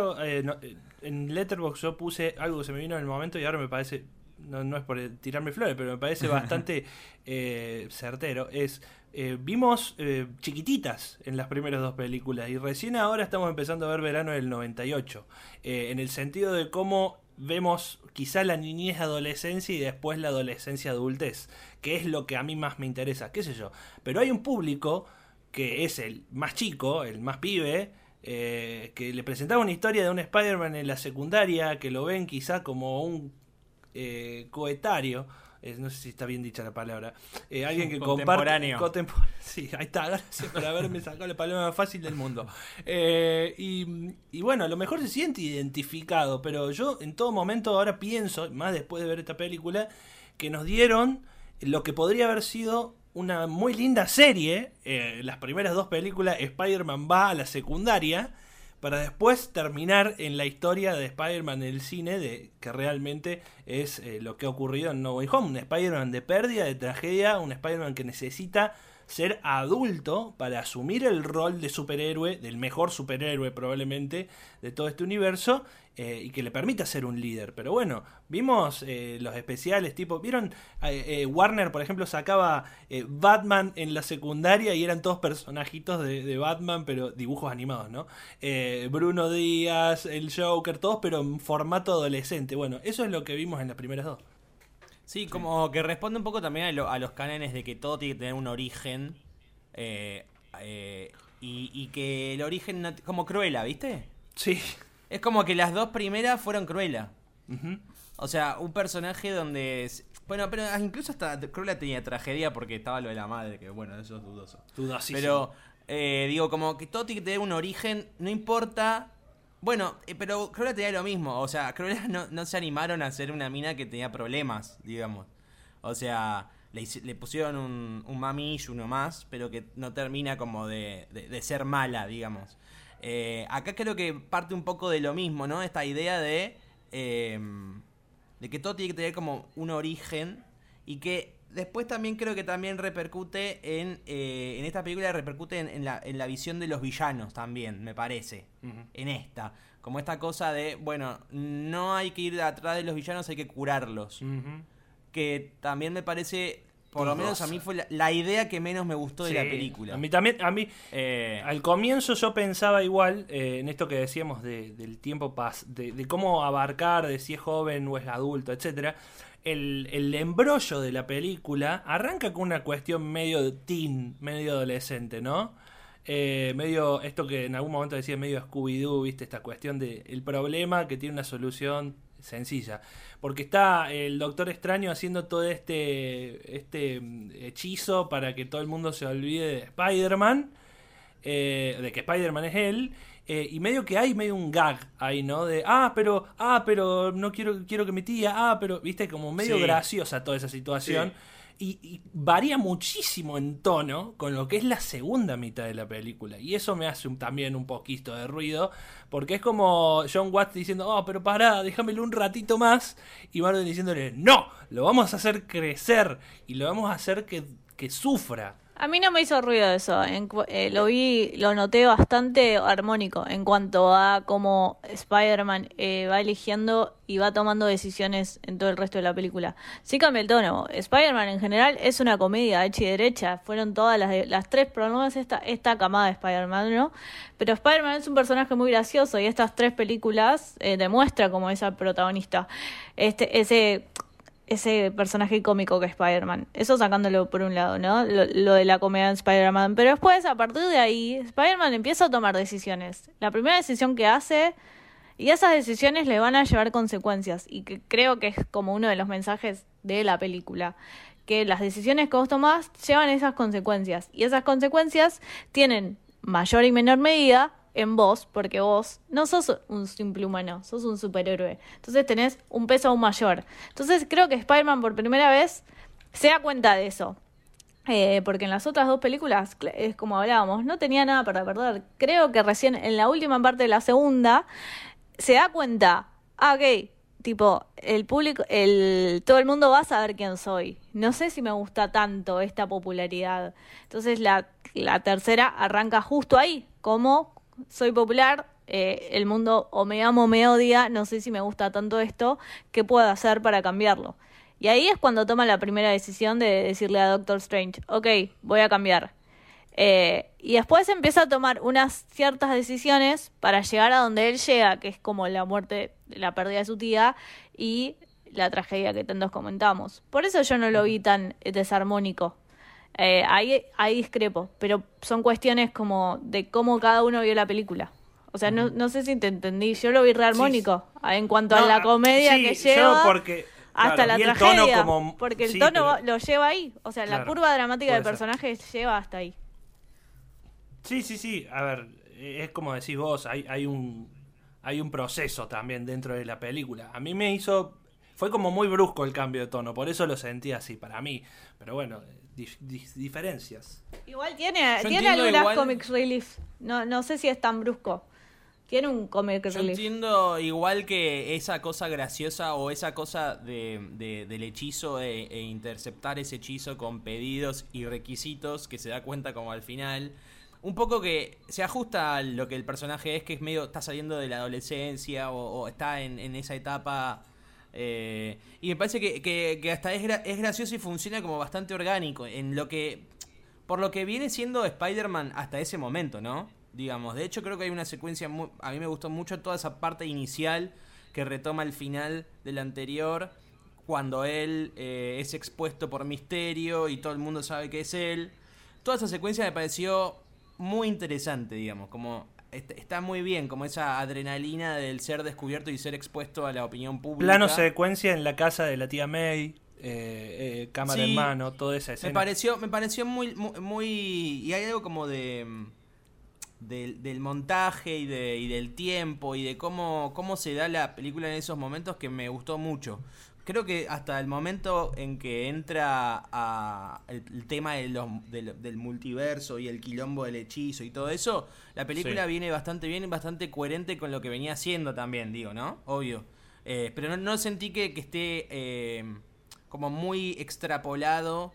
En Letterboxd yo puse algo que se me vino en el momento y ahora me parece... No es por tirarme flores, pero me parece bastante certero. Vimos chiquititas en las primeras dos películas y recién ahora estamos empezando a ver Verano del 98. En el sentido de cómo vemos quizá la niñez adolescencia y después la adolescencia adultez, que es lo que a mí más me interesa, qué sé yo. Pero hay un público que es el más chico, el más pibe, que le presentaba una historia de un Spider-Man en la secundaria, que lo ven quizá como un coetario, no sé si está bien dicha la palabra, alguien que contemporáneo. Sí, ahí está, gracias por haberme sacado la palabra más fácil del mundo. Y bueno, a lo mejor se siente identificado, pero yo en todo momento ahora pienso, más después de ver esta película, que nos dieron lo que podría haber sido una muy linda serie. Las primeras dos películas, Spider-Man va a la secundaria, para después terminar en la historia de Spider-Man en el cine, que realmente es lo que ha ocurrido en No Way Home. Un Spider-Man de pérdida, de tragedia, un Spider-Man que necesita ser adulto para asumir el rol de superhéroe, del mejor superhéroe probablemente de todo este universo, y que le permita ser un líder. Pero bueno, vimos los especiales, tipo, ¿vieron? Warner, por ejemplo, sacaba Batman en la secundaria y eran todos personajitos de Batman, pero dibujos animados, ¿no? Bruno Díaz, el Joker, todos, pero en formato adolescente. Bueno, eso es lo que vimos en las primeras dos. Sí, como que responde un poco también a los cánones de que todo tiene que tener un origen, y que el origen no, como Cruella, ¿viste? Sí. Es como que las dos primeras fueron Cruella. Uh-huh. O sea, un personaje donde... Bueno, pero incluso hasta Cruella tenía tragedia porque estaba lo de la madre, que bueno, eso es dudoso. Dudosísimo. Pero, digo, como que todo tiene que tener un origen, no importa... Bueno, pero Cruella tenía lo mismo. O sea, Cruella no se animaron a hacer una mina que tenía problemas, digamos. O sea, le pusieron un mami issue nomás, pero que no termina como de ser mala, digamos. Acá creo que parte un poco de lo mismo, ¿no? Esta idea de que todo tiene que tener como un origen y que después también creo que también repercute en esta película, repercute en la visión de los villanos también, me parece. Uh-huh. En esta. Como esta cosa de, bueno, no hay que ir atrás de los villanos, hay que curarlos. Uh-huh. Que también me parece, por lo menos a mí fue la idea que menos me gustó de la película. A mí también, al comienzo yo pensaba igual, en esto que decíamos del tiempo de cómo abarcar, de si es joven o es adulto, etcétera. El embrollo de la película arranca con una cuestión medio teen, medio adolescente, ¿no? Medio, esto que en algún momento decía, medio Scooby-Doo, ¿viste? Esta cuestión del problema que tiene una solución sencilla. Porque está el Doctor Extraño haciendo todo este hechizo para que todo el mundo se olvide de Spider-Man, de que Spider-Man es él. Y medio que hay medio un gag ahí, ¿no? De, pero no quiero que mi tía, pero, viste, como medio graciosa toda esa situación. Sí. y varía muchísimo en tono con lo que es la segunda mitad de la película. Y eso me hace también un poquito de ruido, porque es como John Watts diciendo, oh, pero pará, déjamelo un ratito más, y Marvel diciéndole, no, lo vamos a hacer crecer y lo vamos a hacer que sufra. A mí no me hizo ruido eso, lo noté bastante armónico en cuanto a cómo Spider-Man va eligiendo y va tomando decisiones en todo el resto de la película. Sí cambia el tono, Spider-Man en general es una comedia hecha y derecha, fueron todas las tres, pero no es esta camada de Spider-Man, ¿no? Pero Spider-Man es un personaje muy gracioso y estas tres películas demuestra cómo es el protagonista, ese personaje cómico que es Spider-Man. Eso sacándolo por un lado, ¿no? Lo de la comedia en Spider-Man. Pero después, a partir de ahí, Spider-Man empieza a tomar decisiones. La primera decisión que hace, y esas decisiones le van a llevar consecuencias. Y que creo que es como uno de los mensajes de la película. Que las decisiones que vos tomás llevan esas consecuencias. Y esas consecuencias tienen mayor y menor medida en vos, porque vos no sos un simple humano, sos un superhéroe. Entonces tenés un peso aún mayor. Entonces creo que Spider-Man por primera vez se da cuenta de eso. Porque en las otras dos películas, es como hablábamos, no tenía nada para perder. Creo que recién en la última parte de la segunda se da cuenta, ok, tipo, el público, todo el mundo va a saber quién soy. No sé si me gusta tanto esta popularidad. Entonces la tercera arranca justo ahí, como soy popular, el mundo o me ama o me odia, no sé si me gusta tanto esto, ¿qué puedo hacer para cambiarlo? Y ahí es cuando toma la primera decisión de decirle a Doctor Strange, ok, voy a cambiar. Y después empieza a tomar unas ciertas decisiones para llegar a donde él llega, que es como la muerte, la pérdida de su tía y la tragedia que tantos comentamos. Por eso yo no lo vi tan desarmónico. Ahí discrepo, pero son cuestiones como de cómo cada uno vio la película. O sea, no sé si te entendí, yo lo vi re armónico en cuanto a la comedia que lleva hasta la tragedia, porque el tono lo lleva ahí, o sea, la curva dramática del personaje lleva hasta ahí. Sí, a ver, es como decís vos, hay un proceso también dentro de la película. A mí fue como muy brusco el cambio de tono, por eso lo sentí así, para mí, pero bueno, diferencias. Igual tiene algunas comic relief. No sé si es tan brusco. Tiene un comic relief. Yo entiendo igual que esa cosa graciosa o esa cosa del hechizo e interceptar ese hechizo con pedidos y requisitos que se da cuenta como al final. Un poco que se ajusta a lo que el personaje es, que es medio, está saliendo de la adolescencia o está en esa etapa. Y me parece que hasta es gracioso y funciona como bastante orgánico en por lo que viene siendo Spider-Man hasta ese momento, ¿no? Digamos, de hecho creo que hay una secuencia a mí me gustó mucho toda esa parte inicial que retoma el final del anterior, cuando él es expuesto por Misterio y todo el mundo sabe que es él. Toda esa secuencia me pareció muy interesante, digamos, como está muy bien, como esa adrenalina del ser descubierto y ser expuesto a la opinión pública. Plano secuencia en la casa de la tía May, cámara en mano, toda esa escena. Me pareció muy y hay algo como del montaje y del tiempo y de cómo se da la película en esos momentos que me gustó mucho. Creo que hasta el momento en que entra el tema del multiverso y el quilombo del hechizo y todo eso, la película viene bastante bien y bastante coherente con lo que venía haciendo también, digo, ¿no? Obvio. Pero no sentí que esté como muy extrapolado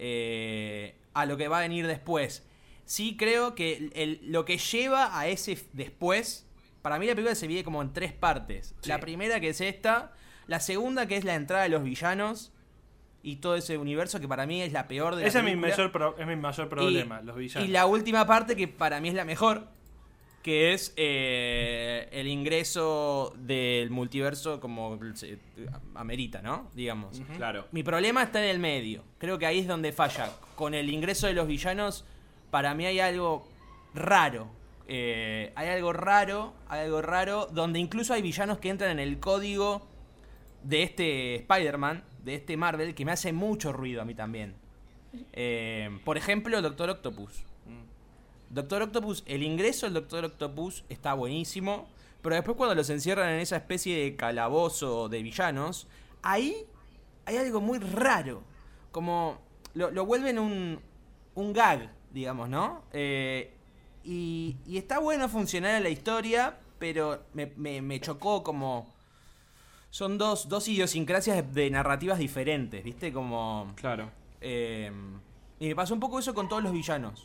a lo que va a venir después. Sí creo que lo que lleva a ese después, para mí la película se divide como en tres partes. Sí. La primera, que es esta. La segunda, que es la entrada de los villanos y todo ese universo, que para mí es la peor de la película. Ese es mi mayor problema, los villanos. Y la última parte, que para mí es la mejor, que es el ingreso del multiverso como amerita, ¿no? Digamos. Uh-huh. Claro. Mi problema está en el medio. Creo que ahí es donde falla. Con el ingreso de los villanos, para mí hay algo raro. Hay algo raro, donde incluso hay villanos que entran en el código de este Spider-Man, de este Marvel, que me hace mucho ruido a mí también. Por ejemplo, Doctor Octopus. Doctor Octopus, el ingreso del Doctor Octopus está buenísimo, pero después cuando los encierran en esa especie de calabozo de villanos, ahí hay algo muy raro. Como lo vuelven un gag, digamos, ¿no? Y está bueno funcionar en la historia, pero me chocó como... Son dos idiosincrasias de narrativas diferentes, ¿viste? Como... Claro. Y me pasó un poco eso con todos los villanos.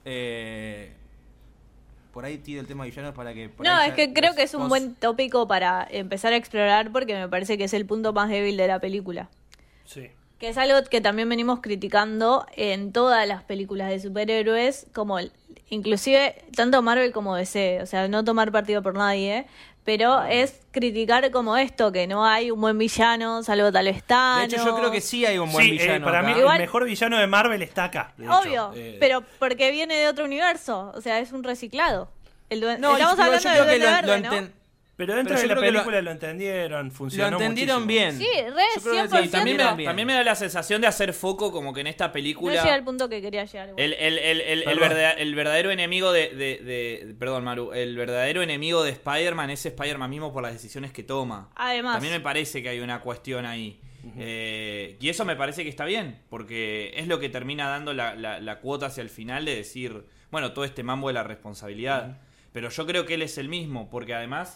Por ahí tiro el tema de villanos para que... Es que creo que es un buen tópico para empezar a explorar, porque me parece que es el punto más débil de la película. Sí. Que es algo que también venimos criticando en todas las películas de superhéroes, como inclusive tanto Marvel como DC, o sea, no tomar partido por nadie, pero es criticar como esto, que no hay un buen villano, salvo tal vez Thanos. De hecho, yo creo que sí hay un buen villano. Para acá. mí el mejor villano de Marvel está acá. Obvio, pero porque viene de otro universo, o sea, es un reciclado. Estamos hablando yo del creo Duende que Verde, ¿no? Pero dentro de la película lo entendieron, funcionó. Lo entendieron muchísimo. bien. Sí, 100%. También me da la sensación de hacer foco como que en esta película... No llega al punto que quería llegar. El verdadero enemigo perdón, Maru. El verdadero enemigo de Spider-Man es Spider-Man mismo por las decisiones que toma. Además. También me parece que hay una cuestión ahí. Y eso me parece que está bien, porque es lo que termina dando la cuota hacia el final de decir, bueno, todo este mambo de la responsabilidad. Pero yo creo que él es el mismo, porque además...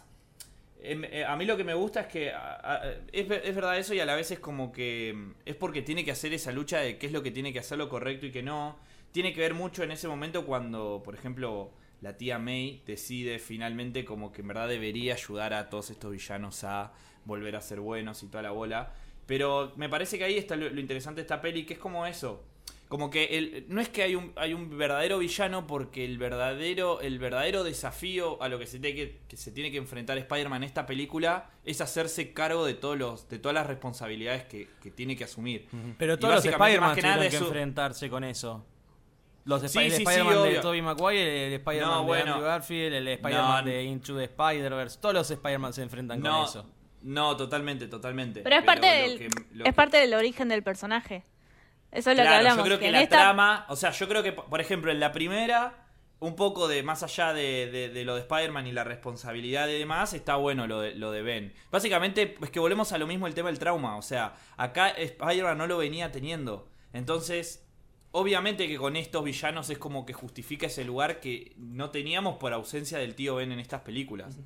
a mí lo que me gusta es que es verdad eso, y a la vez es como que es porque tiene que hacer esa lucha de qué es lo que tiene que hacer lo correcto y qué no. Tiene que ver mucho en ese momento cuando, por ejemplo, la tía May decide finalmente como que en verdad debería ayudar a todos estos villanos a volver a ser buenos y toda la bola. Pero me parece que ahí está lo interesante de esta peli, que es como eso. Como que no es que hay un verdadero villano, porque el verdadero desafío a lo que se tiene que enfrentar Spider-Man en esta película es hacerse cargo de todas las responsabilidades que tiene que asumir. Pero todos los Spider-Man tuvieron que enfrentarse con eso. El Spider-Man de Tobey Maguire, el Spider-Man de Andrew Garfield, el Spider-Man de Into the Spider-Verse, todos los Spider-Man se enfrentan con eso. No, totalmente. Pero es parte del origen del personaje. Eso es lo que hablamos. Yo creo que la trama, o sea, yo creo que, por ejemplo, en la primera, un poco de más allá de lo de Spider-Man y la responsabilidad y demás, está bueno lo de Ben. Básicamente, es que volvemos a lo mismo, el tema del trauma. O sea, acá Spider-Man no lo venía teniendo. Entonces, obviamente que con estos villanos es como que justifica ese lugar que no teníamos por ausencia del tío Ben en estas películas.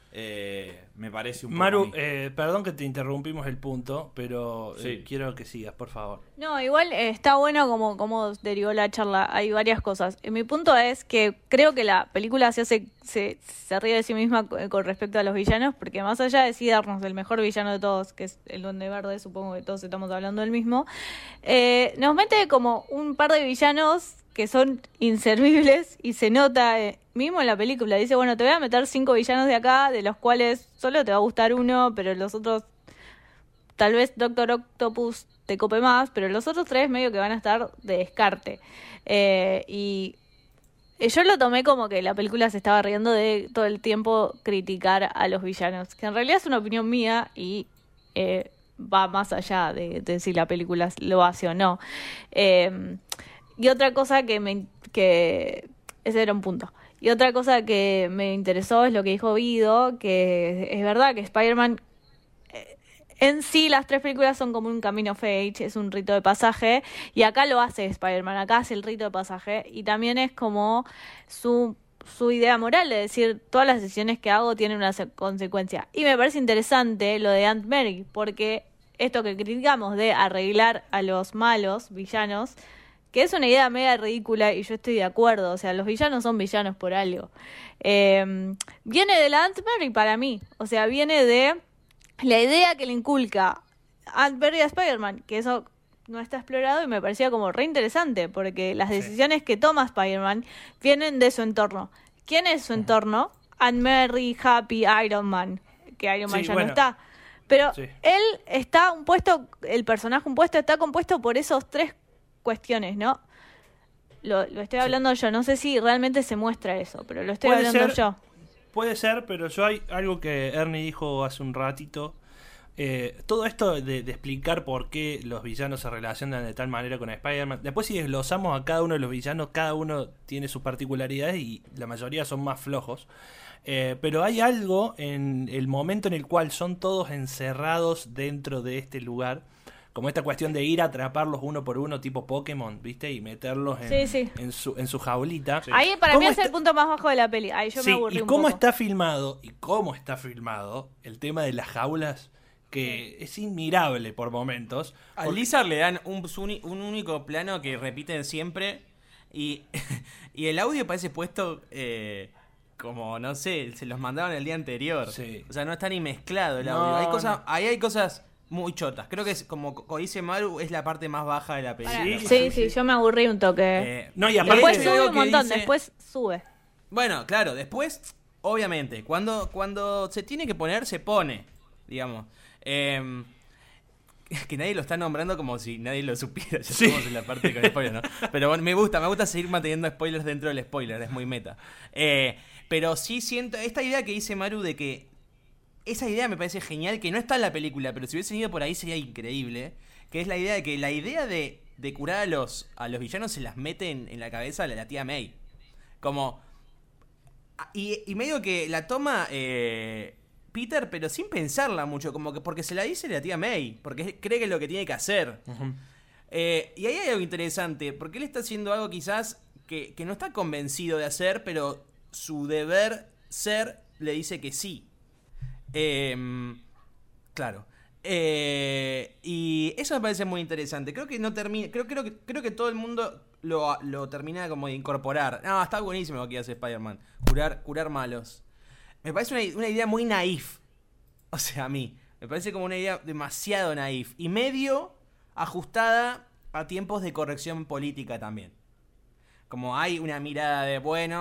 Me parece un poco... Maru, perdón que te interrumpimos el punto, pero quiero que sigas, por favor. No, igual está bueno como derivó la charla. Hay varias cosas. Mi punto es que creo que la película se ríe de sí misma con respecto a los villanos, porque más allá de sí darnos el mejor villano de todos, que es el Duende Verde, supongo que todos estamos hablando del mismo, nos mete como un par de villanos que son inservibles, y se nota mismo en la película. Dice, bueno, te voy a meter 5 villanos de acá, de los cuales solo te va a gustar uno, pero los otros, tal vez Doctor Octopus te cope más, pero los otros 3 medio que van a estar de descarte. Y yo lo tomé como que la película se estaba riendo de todo el tiempo criticar a los villanos, que en realidad es una opinión mía y va más allá de si la película lo hace o no. Y otra cosa que ese era un punto. Y otra cosa que me interesó es lo que dijo Vido, que es verdad que Spider-Man en sí, las 3 películas son como un camino of age, es un rito de pasaje, y acá lo hace Spider-Man, acá hace el rito de pasaje, y también es como su idea moral de decir, todas las decisiones que hago tienen una consecuencia. Y me parece interesante lo de Aunt May, porque esto que criticamos de arreglar a los malos villanos, que es una idea mega ridícula, y yo estoy de acuerdo, o sea, los villanos son villanos por algo. Viene de la Aunt May para mí, o sea, viene de la idea que le inculca Aunt May a Spider-Man, que eso no está explorado y me parecía como re interesante, porque las decisiones que toma Spider-Man vienen de su entorno. ¿Quién es su entorno? Aunt May, Happy, Iron Man, que Iron Man ya no está. Pero él está el personaje está compuesto por esos 3 cuestiones, ¿no? Lo estoy hablando yo, no sé si realmente se muestra eso, pero lo estoy hablando yo. Puede ser, pero yo hay algo que Ernie dijo hace un ratito. Todo esto de explicar por qué los villanos se relacionan de tal manera con Spider-Man. Después, si desglosamos a cada uno de los villanos, cada uno tiene sus particularidades y la mayoría son más flojos. Pero hay algo en el momento en el cual son todos encerrados dentro de este lugar, como esta cuestión de ir a atraparlos uno por uno, tipo Pokémon, ¿viste? Y meterlos en su jaulita. Sí. Ahí para mí es el punto más bajo de la peli. Ahí yo me aburrí un poco. ¿Cómo está filmado el tema de las jaulas? Que es inmirable por momentos. A Lizard le dan un único plano que repiten siempre y el audio parece puesto como, no sé, se los mandaron el día anterior. Sí. O sea, no está ni mezclado el audio. Hay cosas muy chotas. Creo que es como dice Maru, es la parte más baja de la película. Sí, yo me aburrí un toque. Y aparte después sube un montón, después sube. Bueno, claro, después, obviamente, cuando se tiene que poner, se pone, digamos. Que nadie lo está nombrando como si nadie lo supiera. Ya estamos en la parte con spoilers, ¿no? Pero bueno, me gusta seguir manteniendo spoilers dentro del spoiler, es muy meta. Pero sí siento esta idea que dice Maru de que esa idea me parece genial, que no está en la película, pero si hubiese ido por ahí sería increíble, que es la idea de que la idea de curar a los villanos se las mete en la cabeza a la tía May. Como y medio que la toma Peter, pero sin pensarla mucho, como que porque se la dice la tía May, porque cree que es lo que tiene que hacer. Uh-huh. Y ahí hay algo interesante, porque él está haciendo algo quizás que no está convencido de hacer, pero su deber ser le dice que sí. Claro. Y eso me parece muy interesante. Creo que no termina. Creo que todo el mundo lo termina como de incorporar. No, está buenísimo lo que hace Spider-Man. Curar malos. Me parece una idea muy naif. O sea, a mí. Me parece como una idea demasiado naif. Y medio ajustada a tiempos de corrección política también. Como hay una mirada de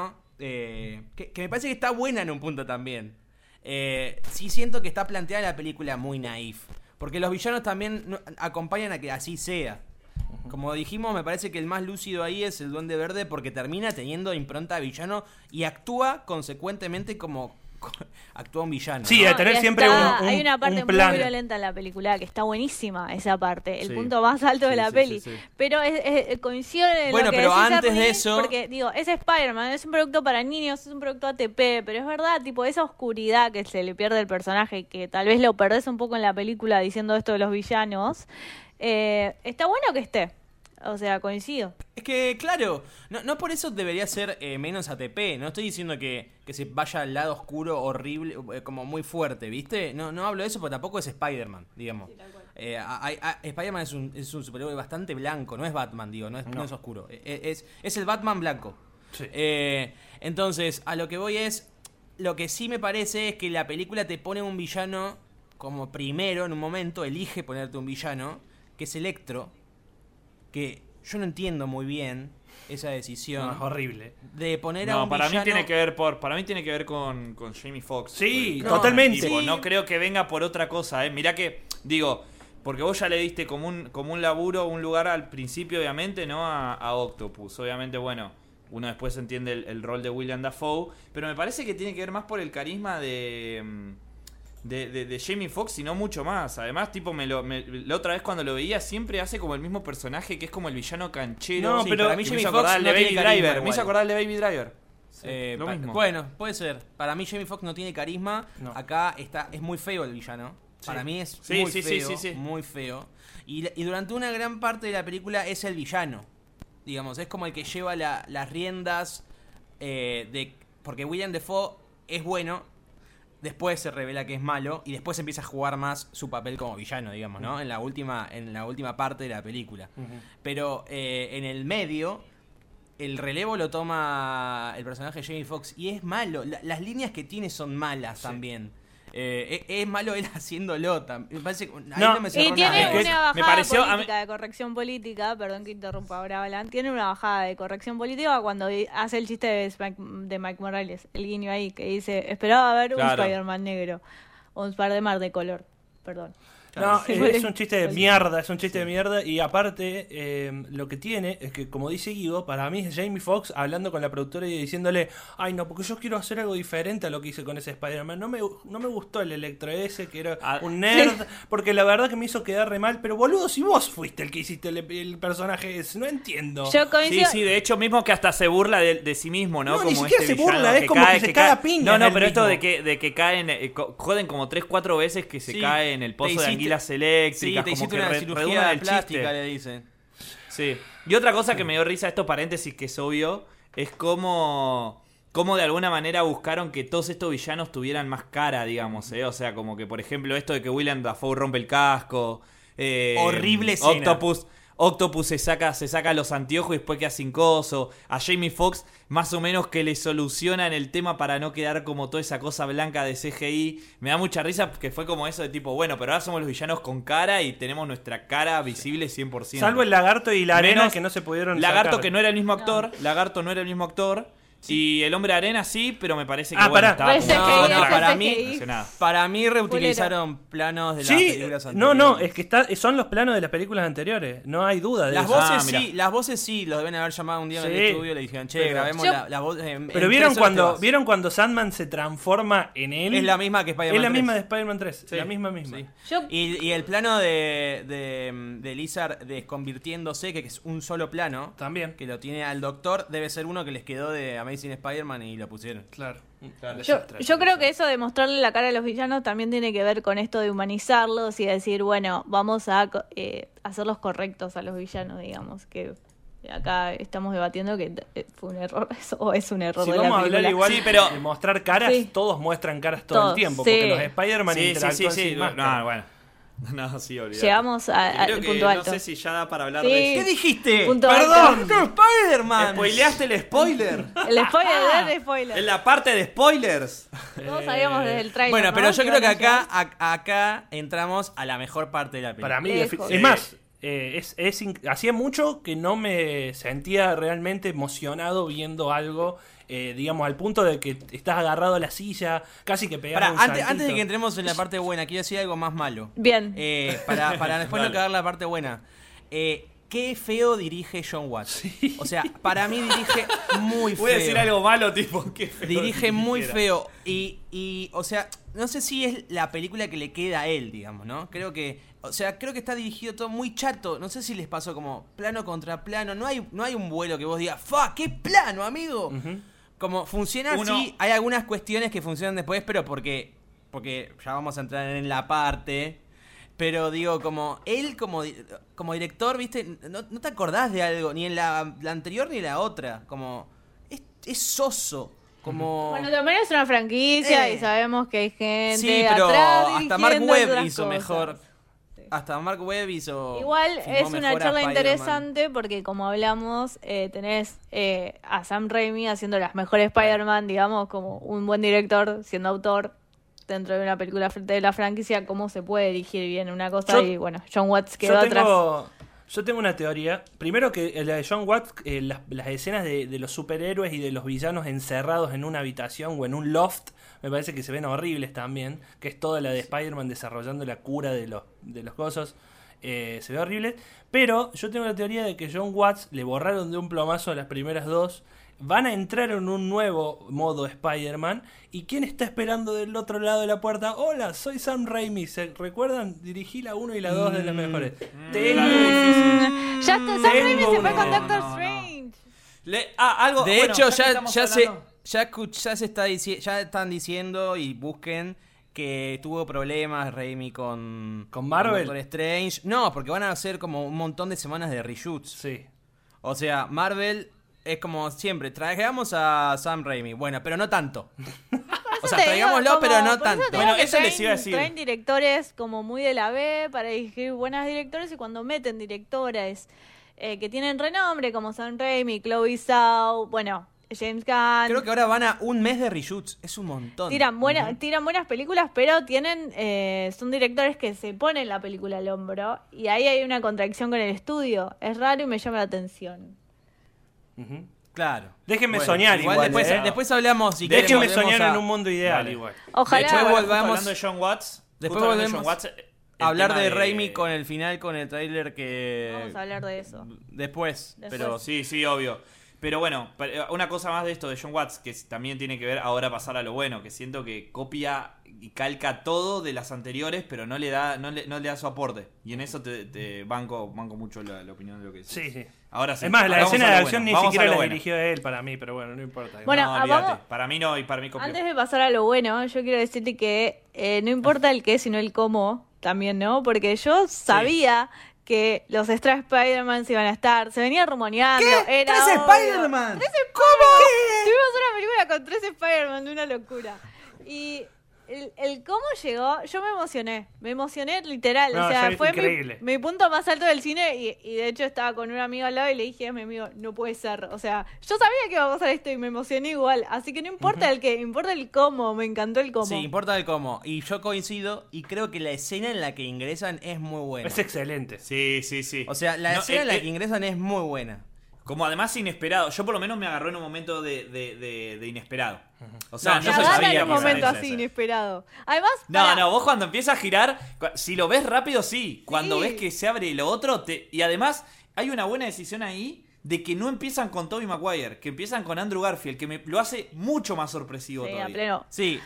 que me parece que está buena en un punto también. Sí siento que está planteada la película muy naif. Porque los villanos también acompañan a que así sea. Como dijimos, me parece que el más lúcido ahí es el Duende Verde, porque termina teniendo impronta de villano y actúa consecuentemente como actúa un villano. Sí, de tener siempre hay una parte muy violenta en la película que está buenísima, esa parte, el punto más alto de la peli. Sí. Pero coincido en lo que pero decís, antes Arnie, de eso, porque digo, es Spider-Man, es un producto para niños, es un producto ATP, pero es verdad, tipo esa oscuridad que se le pierde al personaje, que tal vez lo perdés un poco en la película diciendo esto de los villanos, está bueno que esté. O sea, coincido. Es que, claro, no por eso debería ser menos ATP. No estoy diciendo que se vaya al lado oscuro, horrible, como muy fuerte, ¿viste? No hablo de eso, porque tampoco es Spider-Man, digamos. Sí, Spider-Man es un superhéroe bastante blanco, no es Batman, digo, no es oscuro. Es el Batman blanco. Sí. Entonces, a lo que voy es... Lo que sí me parece es que la película te pone un villano como primero, en un momento, elige ponerte un villano, que es Electro. Que yo no entiendo muy bien esa decisión. No, es horrible. De poner a un villano... Para mí tiene que ver con Jamie Foxx. Sí, totalmente. Tipo, no creo que venga por otra cosa, Mirá que, digo, porque vos ya le diste como un laburo, un lugar al principio, obviamente, ¿no? A Octopus. Obviamente, bueno, uno después entiende el rol de William Dafoe, pero me parece que tiene que ver más por el carisma de Jamie Foxx y no mucho más. Además, tipo, la otra vez cuando lo veía siempre hace como el mismo personaje, que es como el villano canchero. No, pero para mí Jamie Foxx no tiene carisma. Me hizo acordar de Baby Driver. Lo mismo. Bueno, puede ser. Para mí Jamie Foxx no tiene carisma. No. Acá es muy feo el villano. Sí. Para mí es muy feo. Muy feo. Y durante una gran parte de la película es el villano. Digamos, es como el que lleva las riendas porque William Dafoe es bueno. Después se revela que es malo y después empieza a jugar más su papel como villano, digamos, ¿no? En la última parte de la película. Uh-huh. Pero en el medio, el relevo lo toma el personaje de Jamie Foxx y es malo. Las líneas que tiene son malas también. Es malo él haciéndolo también. Me parece y tiene una bajada política de corrección política. Perdón que interrumpa ahora, Alan. Tiene una bajada de corrección política cuando hace el chiste de Mike Morales, el guiño ahí, que dice: esperaba ver un Spider-Man negro o un Spider-Man de color. Perdón. No, es un chiste de mierda, y aparte lo que tiene es que, como dice Guido, para mí es Jamie Foxx hablando con la productora y diciéndole: ay no, porque yo quiero hacer algo diferente a lo que hice con ese Spider-Man, no me gustó el Electro ese, que era un nerd, porque la verdad que me hizo quedar re mal, pero boludo, si vos fuiste el que hiciste el personaje ese, no entiendo. Yo coincido. Sí, de hecho mismo que hasta se burla de sí mismo, ¿no? No, como ni siquiera se burla, es como que se cae a piña. No, pero esto de que caen, joden como 3-4 veces que se cae en el pozo de Anguila. pilas eléctricas, te como hiciste que una redundan cirugía el plástica, chiste. le dicen. Sí. Y otra cosa que me dio risa, esto paréntesis que es obvio, es cómo de alguna manera buscaron que todos estos villanos tuvieran más cara, digamos, O sea, como que por ejemplo esto de que Willem Dafoe rompe el casco. Horrible escena. Octopus se saca los anteojos y después queda sin coso. A Jamie Foxx más o menos que le solucionan el tema para no quedar como toda esa cosa blanca de CGI. Me da mucha risa que fue como eso de tipo, bueno, pero ahora somos los villanos con cara y tenemos nuestra cara visible 100%. Salvo el Lagarto y la Arena Menos que no se pudieron Lagarto sacar. que no era el mismo actor. Lagarto no era el mismo actor. Y el Hombre Arena sí, pero me parece que pará. estaba Re como- CGI, no, para CGI. mí- Emocionado. Para mí reutilizaron planos de las Sí, películas anteriores. no, es que son los planos de las películas anteriores. No hay duda de Las eso. voces mirá. sí, las voces sí, los deben haber llamado un día en el Sí. estudio y le dijeron, che, Pero- grabemos Yo- la voz. Pero ¿vieron cuando Sandman se transforma en él? Es la misma que Spider-Man Es la 3. misma de Spider-Man 3. Sí. La misma. Sí. Yo- Y el plano de Lizard desconvirtiéndose, que es un solo plano, También. que lo tiene al doctor, debe ser uno que les quedó de Amazing Spider-Man y lo pusieron. Claro. Yo creo que eso de mostrarle la cara a los villanos también tiene que ver con esto de humanizarlos y decir, bueno, vamos a hacerlos correctos a los villanos, digamos, que acá estamos debatiendo que fue un error o es un error Si de vamos la a hablar película. igual Sí, pero- de mostrar caras, Sí. todos muestran caras todo Todos, el tiempo. sí. Porque los Spider-Man Sí. interactúan sin máscara. No, bueno. No, sí, olvidate. Llegamos al Creo que punto no alto. sé si ya da para hablar Sí. de ¿Qué eso. dijiste? Punto ¡Perdón! alto. ¡Spider-Man! ¿Spoileaste el spoiler? El spoiler, el spoiler. En la parte de spoilers. Todos sabíamos desde el trailer. Bueno, pero ¿no? yo creo que Iban a llegar. acá entramos a la mejor parte de la película. Para mí, Lejos. es más, hacía mucho que no me sentía realmente emocionado viendo algo, digamos, al punto de que estás agarrado a la silla, casi que pegado Pará, un antes de saltito. que entremos en la parte buena, quiero decir algo más malo. Bien. Para después no Dale. cagar la parte buena. Qué feo dirige John Watts. O sea, para mí dirige muy feo. Voy a decir algo malo, tipo, qué feo. Dirige muy Dijera. feo. Y, o sea, no sé si es la película que le queda a él, digamos, ¿no? Creo que está dirigido todo muy chato. No sé si les pasó como plano contra plano. No hay un vuelo que vos digas, ¡fa! ¡Qué plano, amigo! Como funciona así, hay algunas cuestiones que funcionan después, pero porque ya vamos a entrar en la parte. Pero digo, como él como director, ¿viste? No te acordás de algo, ni en la anterior ni en la otra. Como, es soso. Como... Bueno, también es una franquicia y sabemos que hay gente Sí, pero atrás hasta Mark dirigiendo Webb otras hizo cosas. mejor. Hasta Mark Webb hizo... Igual filmó es una mejor a charla Spider-Man. interesante porque como hablamos, tenés a Sam Raimi haciendo las mejores Spider-Man, digamos, como un buen director, siendo autor dentro de una película frente de la franquicia, cómo se puede dirigir bien una cosa y bueno, John Watts quedó atrás. Yo tengo una teoría. Primero que la de John Watts, las escenas de los superhéroes y de los villanos encerrados en una habitación o en un loft, me parece que se ven horribles también. Que es toda la de Spider-Man desarrollando la cura de los cosos. Se ve horrible. Pero yo tengo la teoría de que John Watts le borraron de un plomazo las primeras dos. Van a entrar en un nuevo modo Spider-Man. ¿Y quién está esperando del otro lado de la puerta? Hola, soy Sam Raimi. ¿Se recuerdan? Dirigí la 1 y la 2 de las mejores. Tengo Ya está, Sam Raimi se fue una- con Doctor no. Strange. Algo. De bueno, hecho, que ya estamos se hablando- ya están diciendo y busquen que tuvo problemas Raimi con Marvel. Doctor Strange. No, porque van a hacer como un montón de semanas de reshoots. Sí. O sea, Marvel es como siempre, traigamos a Sam Raimi. Bueno, pero no tanto. O sea, Te digo, traigámoslo, como- pero no por tanto. te Bueno, digo que eso les iba a decir. Traen directores como muy de la B para dirigir buenas directores y cuando meten directores que tienen renombre como Sam Raimi, Chloe Zhao, bueno, James Gunn. Creo que ahora van a un mes de reshoots. Es un montón. Tiran buenas películas, pero son directores que se ponen la película al hombro y ahí hay una contradicción con el estudio. Es raro y me llama la atención. Ujú. Claro. Déjenme soñar igual, después hablamos si Déjenme queremos, soñar volvemos en un mundo ideal Dale. igual. Ojalá. Después Justo volvamos- hablando de John Watts. Después justo hablando de volvemos John Watts, a hablar tema de Raimi con el final, con el tráiler que... Vamos a hablar de eso. Después. Pero Sí, obvio. Pero bueno, una cosa más de esto de John Watts, que también tiene que ver ahora pasar a lo bueno, que siento que copia y calca todo de las anteriores, pero no le da su aporte. Y en eso te banco mucho la opinión de lo que decís. Sí, sí. Ahora sí. Es más, la Vamos escena a de lo acción bueno. ni Vamos a siquiera lo la bueno. dirigió él para mí, pero bueno, no importa. Bueno, No, olvídate. vamos- Para mí no, y para mí copió. Antes de pasar a lo bueno, yo quiero decirte que no importa el qué, sino el cómo también, ¿no? Porque yo sabía que los extra Spider-Man iban a estar. Se venía rumoreando. ¿Qué? Era ¿3 obvio. Spider-Man? ¿Cómo? Tuvimos una película con 3 Spider-Man de una locura. Y el cómo llegó, yo me emocioné literal. No, o sea, fue increíble. mi punto más alto del cine. Y de hecho estaba con un amigo al lado y le dije a mi amigo, no puede ser. O sea, yo sabía que iba a pasar esto y me emocioné igual. Así que no importa el qué, importa el cómo. Me encantó el cómo. Sí, importa el cómo. Y yo coincido y creo que la escena en la que ingresan es muy buena. Es excelente. Sí, sí, sí. O sea, la escena en la que ingresan es muy buena. Como además inesperado. Yo por lo menos me agarró en un momento de inesperado. O sea, No, no yo se Agarra sabía en que un iba a momento pasar así eso. inesperado. Además, No, vos cuando empieza a girar, si lo ves rápido, sí. Cuando Sí. ves que se abre lo otro, y además hay una buena decisión ahí de que no empiezan con Tobey Maguire, que empiezan con Andrew Garfield, que lo hace mucho más sorpresivo sí, a todavía. pleno. Sí,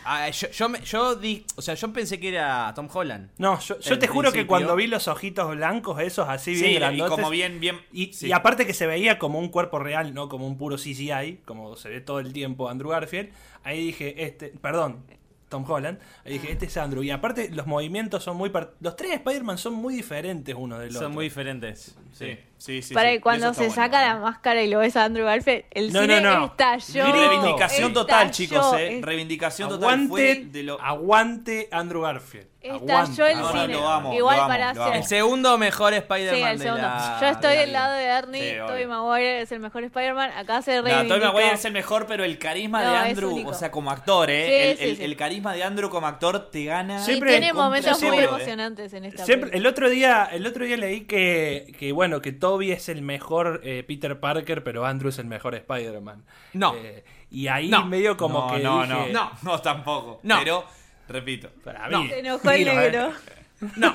yo pensé que era Tom Holland. No, yo En te juro que principio. cuando vi los ojitos blancos, esos así bien Sí, y grandotes. como bien. Y sí. aparte que se veía como un cuerpo real, no como un puro CGI, como se ve todo el tiempo Andrew Garfield. Ahí dije, Tom Holland. Ahí dije, este es Andrew. Y aparte los movimientos son los 3 Spider-Man son muy diferentes uno del otro. Son muy diferentes. Sí, sí, sí. Para sí. que cuando Eso se está saca bueno. la máscara y lo ves a Andrew Garfield, el No, cine no. estalló. Reivindicación total, Estalló. chicos, Reivindicación total. Fue de lo... Aguante Andrew Garfield. Estalló el Ahora cine. lo amo, Igual lo amo, para lo amo. El hacer. segundo mejor Sí, Spider-Man el de segundo. la... Yo estoy de la del lado vida. de Ernie. Sí, Tobey obvio. Maguire es el mejor Spider-Man. Acá se No, reivindica. Tobey Maguire es el mejor, pero el carisma No, de es Andrew, único. o sea, como actor, Sí, sí. el carisma de Andrew como actor te gana. Y Siempre tiene contra momentos muy todo, emocionantes en esta Siempre, película. el otro día leí que bueno, que Toby es el mejor Peter Parker, pero Andrew es el mejor Spider-Man. No. Y ahí No. medio como que no, dije, no, tampoco. No. Pero, repito. para No. mí. Se enojó el Tiro, negro. No.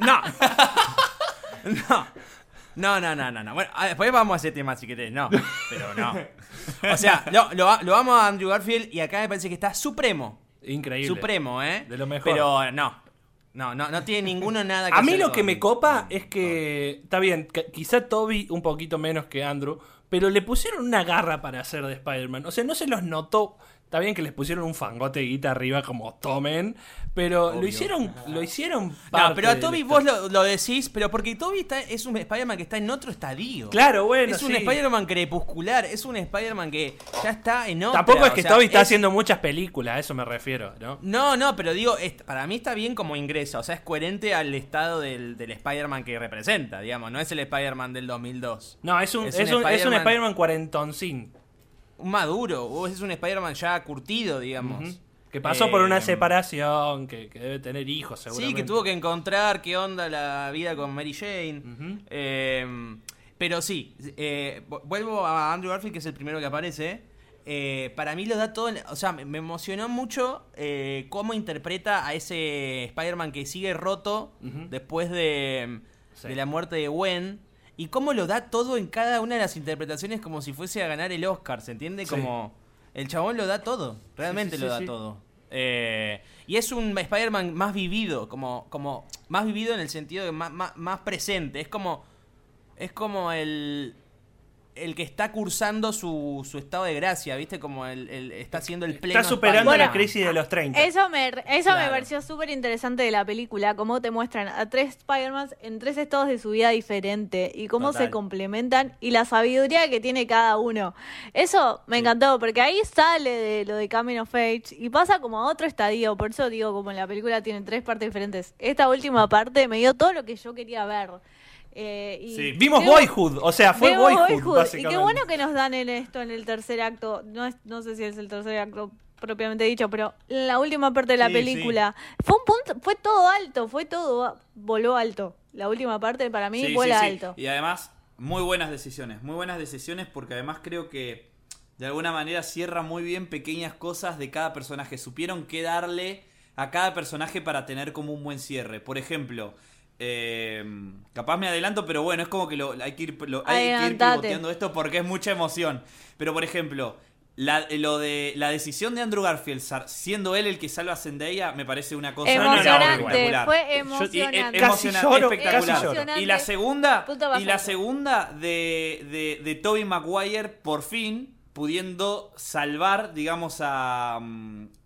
Bueno, después vamos a ese tema si querés. No, pero no. O sea, lo vamos a Andrew Garfield y acá me parece que está supremo. Increíble. Supremo, De lo mejor. Pero no tiene ninguno nada que A mí hacer lo que con- me copa es que, está bien, quizá Toby un poquito menos que Andrew, pero le pusieron una garra para hacer de Spider-Man. O sea, no se los notó. Está bien que les pusieron un fangote de guita arriba como tomen, pero lo hicieron No, parte pero a del Toby vos lo decís, pero porque Toby es un Spider-Man que está en otro estadio. Claro, bueno, Es un sí. Spider-Man crepuscular, es un Spider-Man que ya está en otra. Tampoco es o que sea, Toby está haciendo muchas películas, a eso me refiero, ¿no? No, pero digo, para mí está bien como ingresa, o sea, es coherente al estado del Spider-Man que representa, digamos, no es el Spider-Man del 2002. No, es un Spider-Man- Spider-Man cuarentoncín. Un maduro, o es un Spider-Man ya curtido, digamos. Ujú. Que pasó por una separación, que debe tener hijos seguramente. Sí, que tuvo que encontrar qué onda la vida con Mary Jane. Ujú. Pero sí, vuelvo a Andrew Garfield, que es el primero que aparece. Para mí lo da todo. O sea, me emocionó mucho cómo interpreta a ese Spider-Man que sigue roto Ujú. después de Sí. la muerte de Gwen. Y cómo lo da todo en cada una de las interpretaciones como si fuese a ganar el Oscar, ¿se entiende? Sí. Como el chabón lo da todo, realmente Sí, lo da sí. todo. Y es un Spider-Man más vivido, como más vivido en el sentido de más presente. Es como el que está cursando su estado de gracia, ¿viste? Como el está haciendo el pleno. Está superando Spider-Man. la crisis de los 30. Eso me Claro. pareció súper interesante de la película, cómo te muestran a 3 Spider-Man en 3 estados de su vida diferente y cómo Total. se complementan y la sabiduría que tiene cada uno. Eso me encantó, porque ahí sale de lo de Coming of Age y pasa como a otro estadio. Por eso digo, como en la película tiene 3 partes diferentes. Esta última parte me dio todo lo que yo quería ver. Y Sí. Vimos qué Boyhood, o sea, fue Vemos Boyhood, Y básicamente. qué bueno que nos dan en esto, en el tercer acto. No sé si es el tercer acto propiamente dicho, pero en la última parte de la Sí, película fue todo alto, voló alto. La última parte para mí Sí, vuela sí, sí. alto. Y además, muy buenas decisiones porque además creo que de alguna manera cierra muy bien pequeñas cosas de cada personaje. Supieron qué darle a cada personaje para tener como un buen cierre. Por ejemplo, capaz me adelanto, pero bueno, es como que hay que ir Adelantate. pivoteando esto porque es mucha emoción. Pero por ejemplo, lo de la decisión de Andrew Garfield siendo él el que salva a Zendaya me parece una cosa Emocionante, espectacular. fue emocionante. Casi lloro, espectacular. casi lloro. Emocionante. Y la segunda, Punto más alto. de Tobey Maguire por fin pudiendo salvar, digamos, a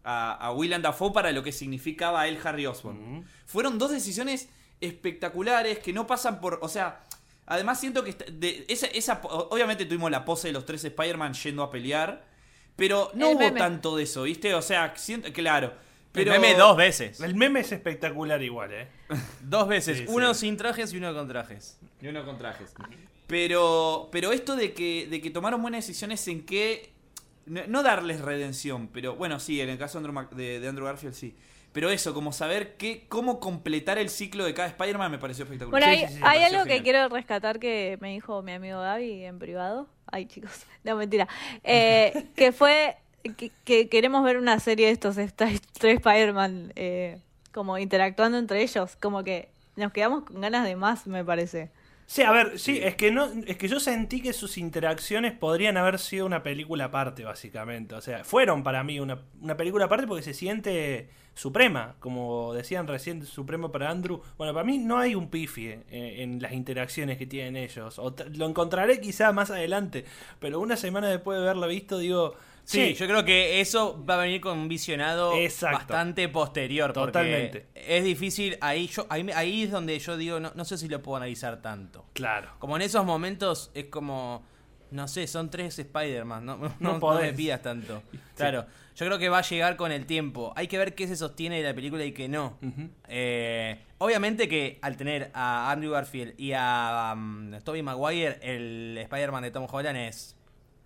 a Willem Dafoe para lo que significaba él Harry Osborn. Fueron 2 decisiones espectaculares que no pasan por... O sea, además siento que... obviamente tuvimos la pose de los 3 Spider-Man yendo a pelear, pero no hubo tanto de eso, ¿viste? O sea, siento... Claro. Pero... El meme 2 veces. El meme es espectacular igual, 2 veces. Sí, uno sin trajes y uno con trajes. Y uno con trajes. Pero esto de que tomaron buenas decisiones en que... No darles redención, pero bueno, sí, en el caso de Andrew Garfield sí. Pero eso, como saber cómo completar el ciclo de cada Spider-Man me pareció espectacular. Bueno, hay algo que quiero rescatar que me dijo mi amigo Gaby en privado. Ay, chicos, no, mentira. Que fue que queremos ver una serie de estos 3 Spider-Man como interactuando entre ellos. Como que nos quedamos con ganas de más, me parece. Sí, a ver, sí, es que yo sentí que sus interacciones podrían haber sido una película aparte, básicamente. O sea, fueron para mí una película aparte porque se siente suprema, como decían recién, supremo para Andrew. Bueno, para mí no hay un pifie en las interacciones que tienen ellos. Lo encontraré quizá más adelante, pero una semana después de haberlo visto, digo... Sí, yo creo que eso va a venir con un visionado bastante posterior. Totalmente. Es difícil, ahí es donde yo digo, no sé si lo puedo analizar tanto. Claro. Como en esos momentos es como, no sé, son 3 Spider-Man, no me pidas tanto. Sí. Claro, yo creo que va a llegar con el tiempo. Hay que ver qué se sostiene de la película y qué no. Obviamente que al tener a Andrew Garfield y a Tobey Maguire, el Spider-Man de Tom Holland es...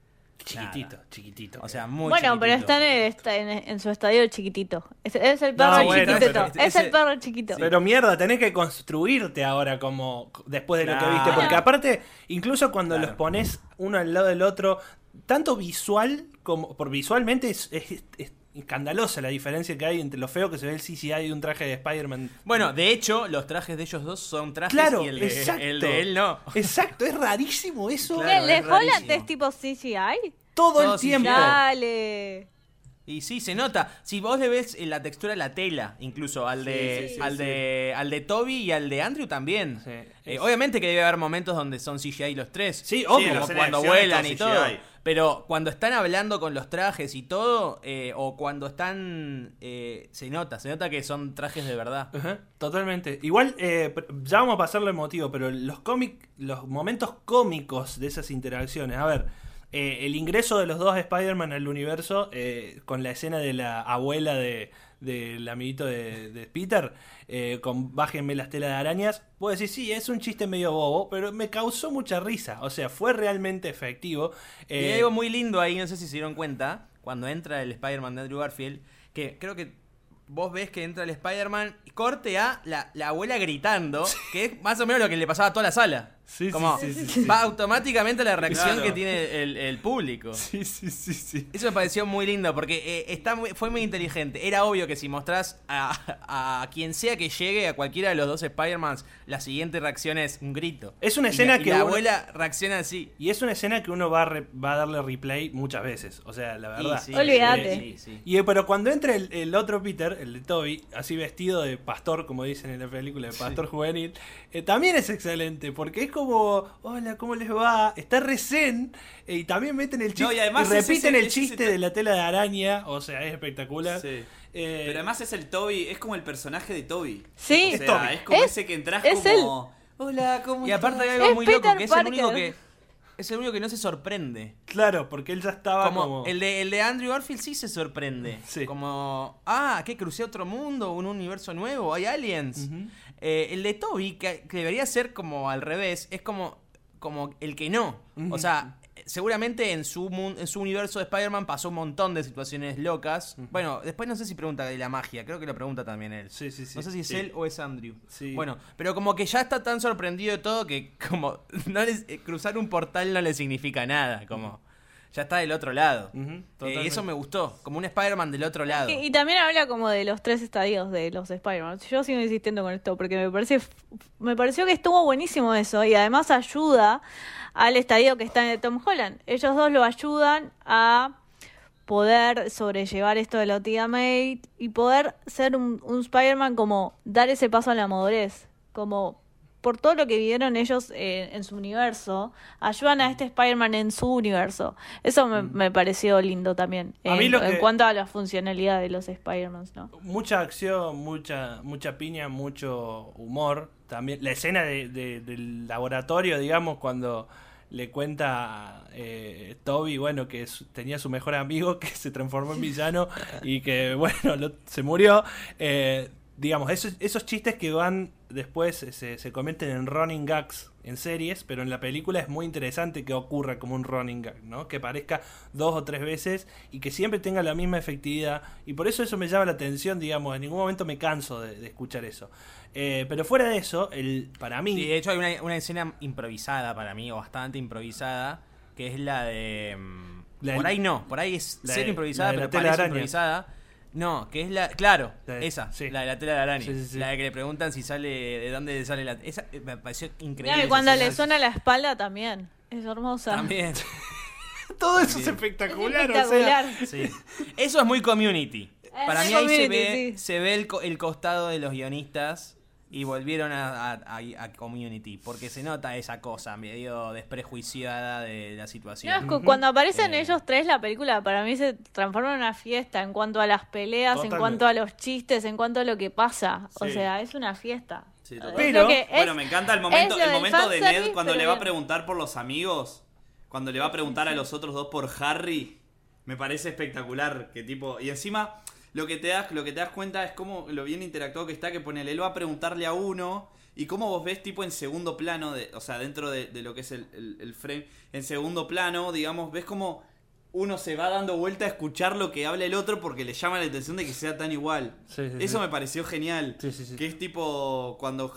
Chiquitito. O sea, muy bueno, chiquitito. Pero está en su estadio chiquitito. Es el perro chiquitito. Es el perro chiquito. Pero mierda, tenés que construirte ahora como después de lo que viste. Porque aparte, incluso cuando los pones uno al lado del otro, tanto visual como por visualmente es escandalosa la diferencia que hay entre lo feo que se ve el CGI de un traje de Spider-Man. Bueno, de hecho, los trajes de ellos dos son trajes y el de él no. Exacto, es rarísimo eso. Claro, ¿el de Holland es tipo CGI? Todo el tiempo. Dale. Y sí, se nota. Si vos le ves la textura de la tela, incluso al de Toby y al de Andrew también. Sí. Obviamente que debe haber momentos donde son CGI los 3. Sí, obvio. Como cuando vuelan y todo. Pero cuando están hablando con los trajes y todo, o cuando están... se nota que son trajes de verdad. Totalmente. Igual, ya vamos a pasar lo emotivo, pero los momentos cómicos de esas interacciones. A ver, el ingreso de los 2 Spider-Man al universo, con la escena de la abuela del amiguito de Peter, con bájenme las telas de arañas, puedo decir, sí, es un chiste medio bobo, pero me causó mucha risa, o sea, fue realmente efectivo. Y hay algo muy lindo ahí, no sé si se dieron cuenta, cuando entra el Spider-Man de Andrew Garfield, que creo que vos ves que entra el Spider-Man, corte a la abuela gritando, que es más o menos lo que le pasaba a toda la sala. Sí, como sí. Va automáticamente la reacción que tiene el público. Sí. Eso me pareció muy lindo porque fue muy inteligente. Era obvio que si mostrás a quien sea que llegue, a cualquiera de los 2 Spider-Mans, la siguiente reacción es un grito. Es una escena que la abuela reacciona así. Y es una escena que uno va a darle replay muchas veces. O sea, la verdad. Olvídate. Pero cuando entra el otro Peter, el de Toby, así vestido de pastor, como dicen en la película, de pastor juvenil, también es excelente porque es como, hola, ¿cómo les va? Está recién y también meten el chiste y además repiten el chiste de la tela de araña, o sea, es espectacular. Sí. Pero además es el Toby, es como el personaje de Toby. Sí, o sea, es como ese que entras como, hola, ¿cómo estás? Y aparte hay algo muy loco, que es el único que no se sorprende. Claro, porque él ya estaba como... El de Andrew Garfield sí se sorprende. Sí. Como, ¿qué? ¿Crucé a otro mundo? ¿Un universo nuevo? ¿Hay aliens? El de Toby, que debería ser como al revés, es como el que no. O sea, seguramente en su universo de Spider-Man pasó un montón de situaciones locas. Bueno, después no sé si pregunta de la magia, creo que lo pregunta también él. Sí. No sé si es él o es Andrew. Sí. Bueno, pero como que ya está tan sorprendido de todo que como cruzar un portal no le significa nada, como... Ya está del otro lado. Eso me gustó. Como un Spider-Man del otro lado. Y también habla como de los 3 estadios de los Spider-Man. Yo sigo insistiendo con esto porque me pareció que estuvo buenísimo eso. Y además ayuda al estadio que está en Tom Holland. Ellos 2 lo ayudan a poder sobrellevar esto de la tía May y poder ser un Spider-Man, como dar ese paso a la madurez. Como por todo lo que vivieron ellos en su universo, ayudan a este Spider-Man en su universo. Eso me pareció lindo también, en cuanto a la funcionalidad de los Spider-Man, ¿no? Mucha acción, mucha piña, mucho humor. También la escena del laboratorio, digamos, cuando le cuenta a Toby, bueno, que tenía su mejor amigo que se transformó en villano y que, bueno, se murió. Digamos, esos chistes que van después se convierten en running gags en series, pero en la película es muy interesante que ocurra como un running gag, ¿no? Que parezca 2 o 3 veces y que siempre tenga la misma efectividad, y por eso me llama la atención, digamos, en ningún momento me canso de escuchar eso. Pero fuera de eso, para mí... Sí, de hecho hay una escena improvisada para mí, o bastante improvisada, que es la de... por ahí es ser improvisada, pero parece improvisada. No, que es la... Claro, esa, sí. La de la tela de araña. Sí. La de que le preguntan si sale... ¿De dónde sale la...? Esa me pareció increíble. Y cuando le suena la espalda también. Es hermosa. También. Todo eso es espectacular. Es espectacular. O sea, sí. Eso es muy Community. Para mí ahí se ve el costado de los guionistas y volvieron a Community, porque se nota esa cosa medio desprejuiciada de la situación. No, cuando aparecen ellos tres, la película para mí se transforma en una fiesta en cuanto a las peleas, totalmente, en cuanto a los chistes, en cuanto a lo que pasa. Sí. O sea, es una fiesta. Sí, pero bueno, me encanta el momento de Ned cuando le va a preguntar por los amigos, cuando le va a preguntar a los otros dos por Harry. Me parece espectacular, que tipo, y encima lo que te das cuenta es cómo lo bien interactuado que está, que ponele, él va a preguntarle a uno y cómo vos ves tipo en segundo plano, o sea, dentro de lo que es el frame, en segundo plano, digamos, ves como uno se va dando vuelta a escuchar lo que habla el otro porque le llama la atención de que sea tan igual. Sí, eso me pareció genial. Sí. Que es tipo cuando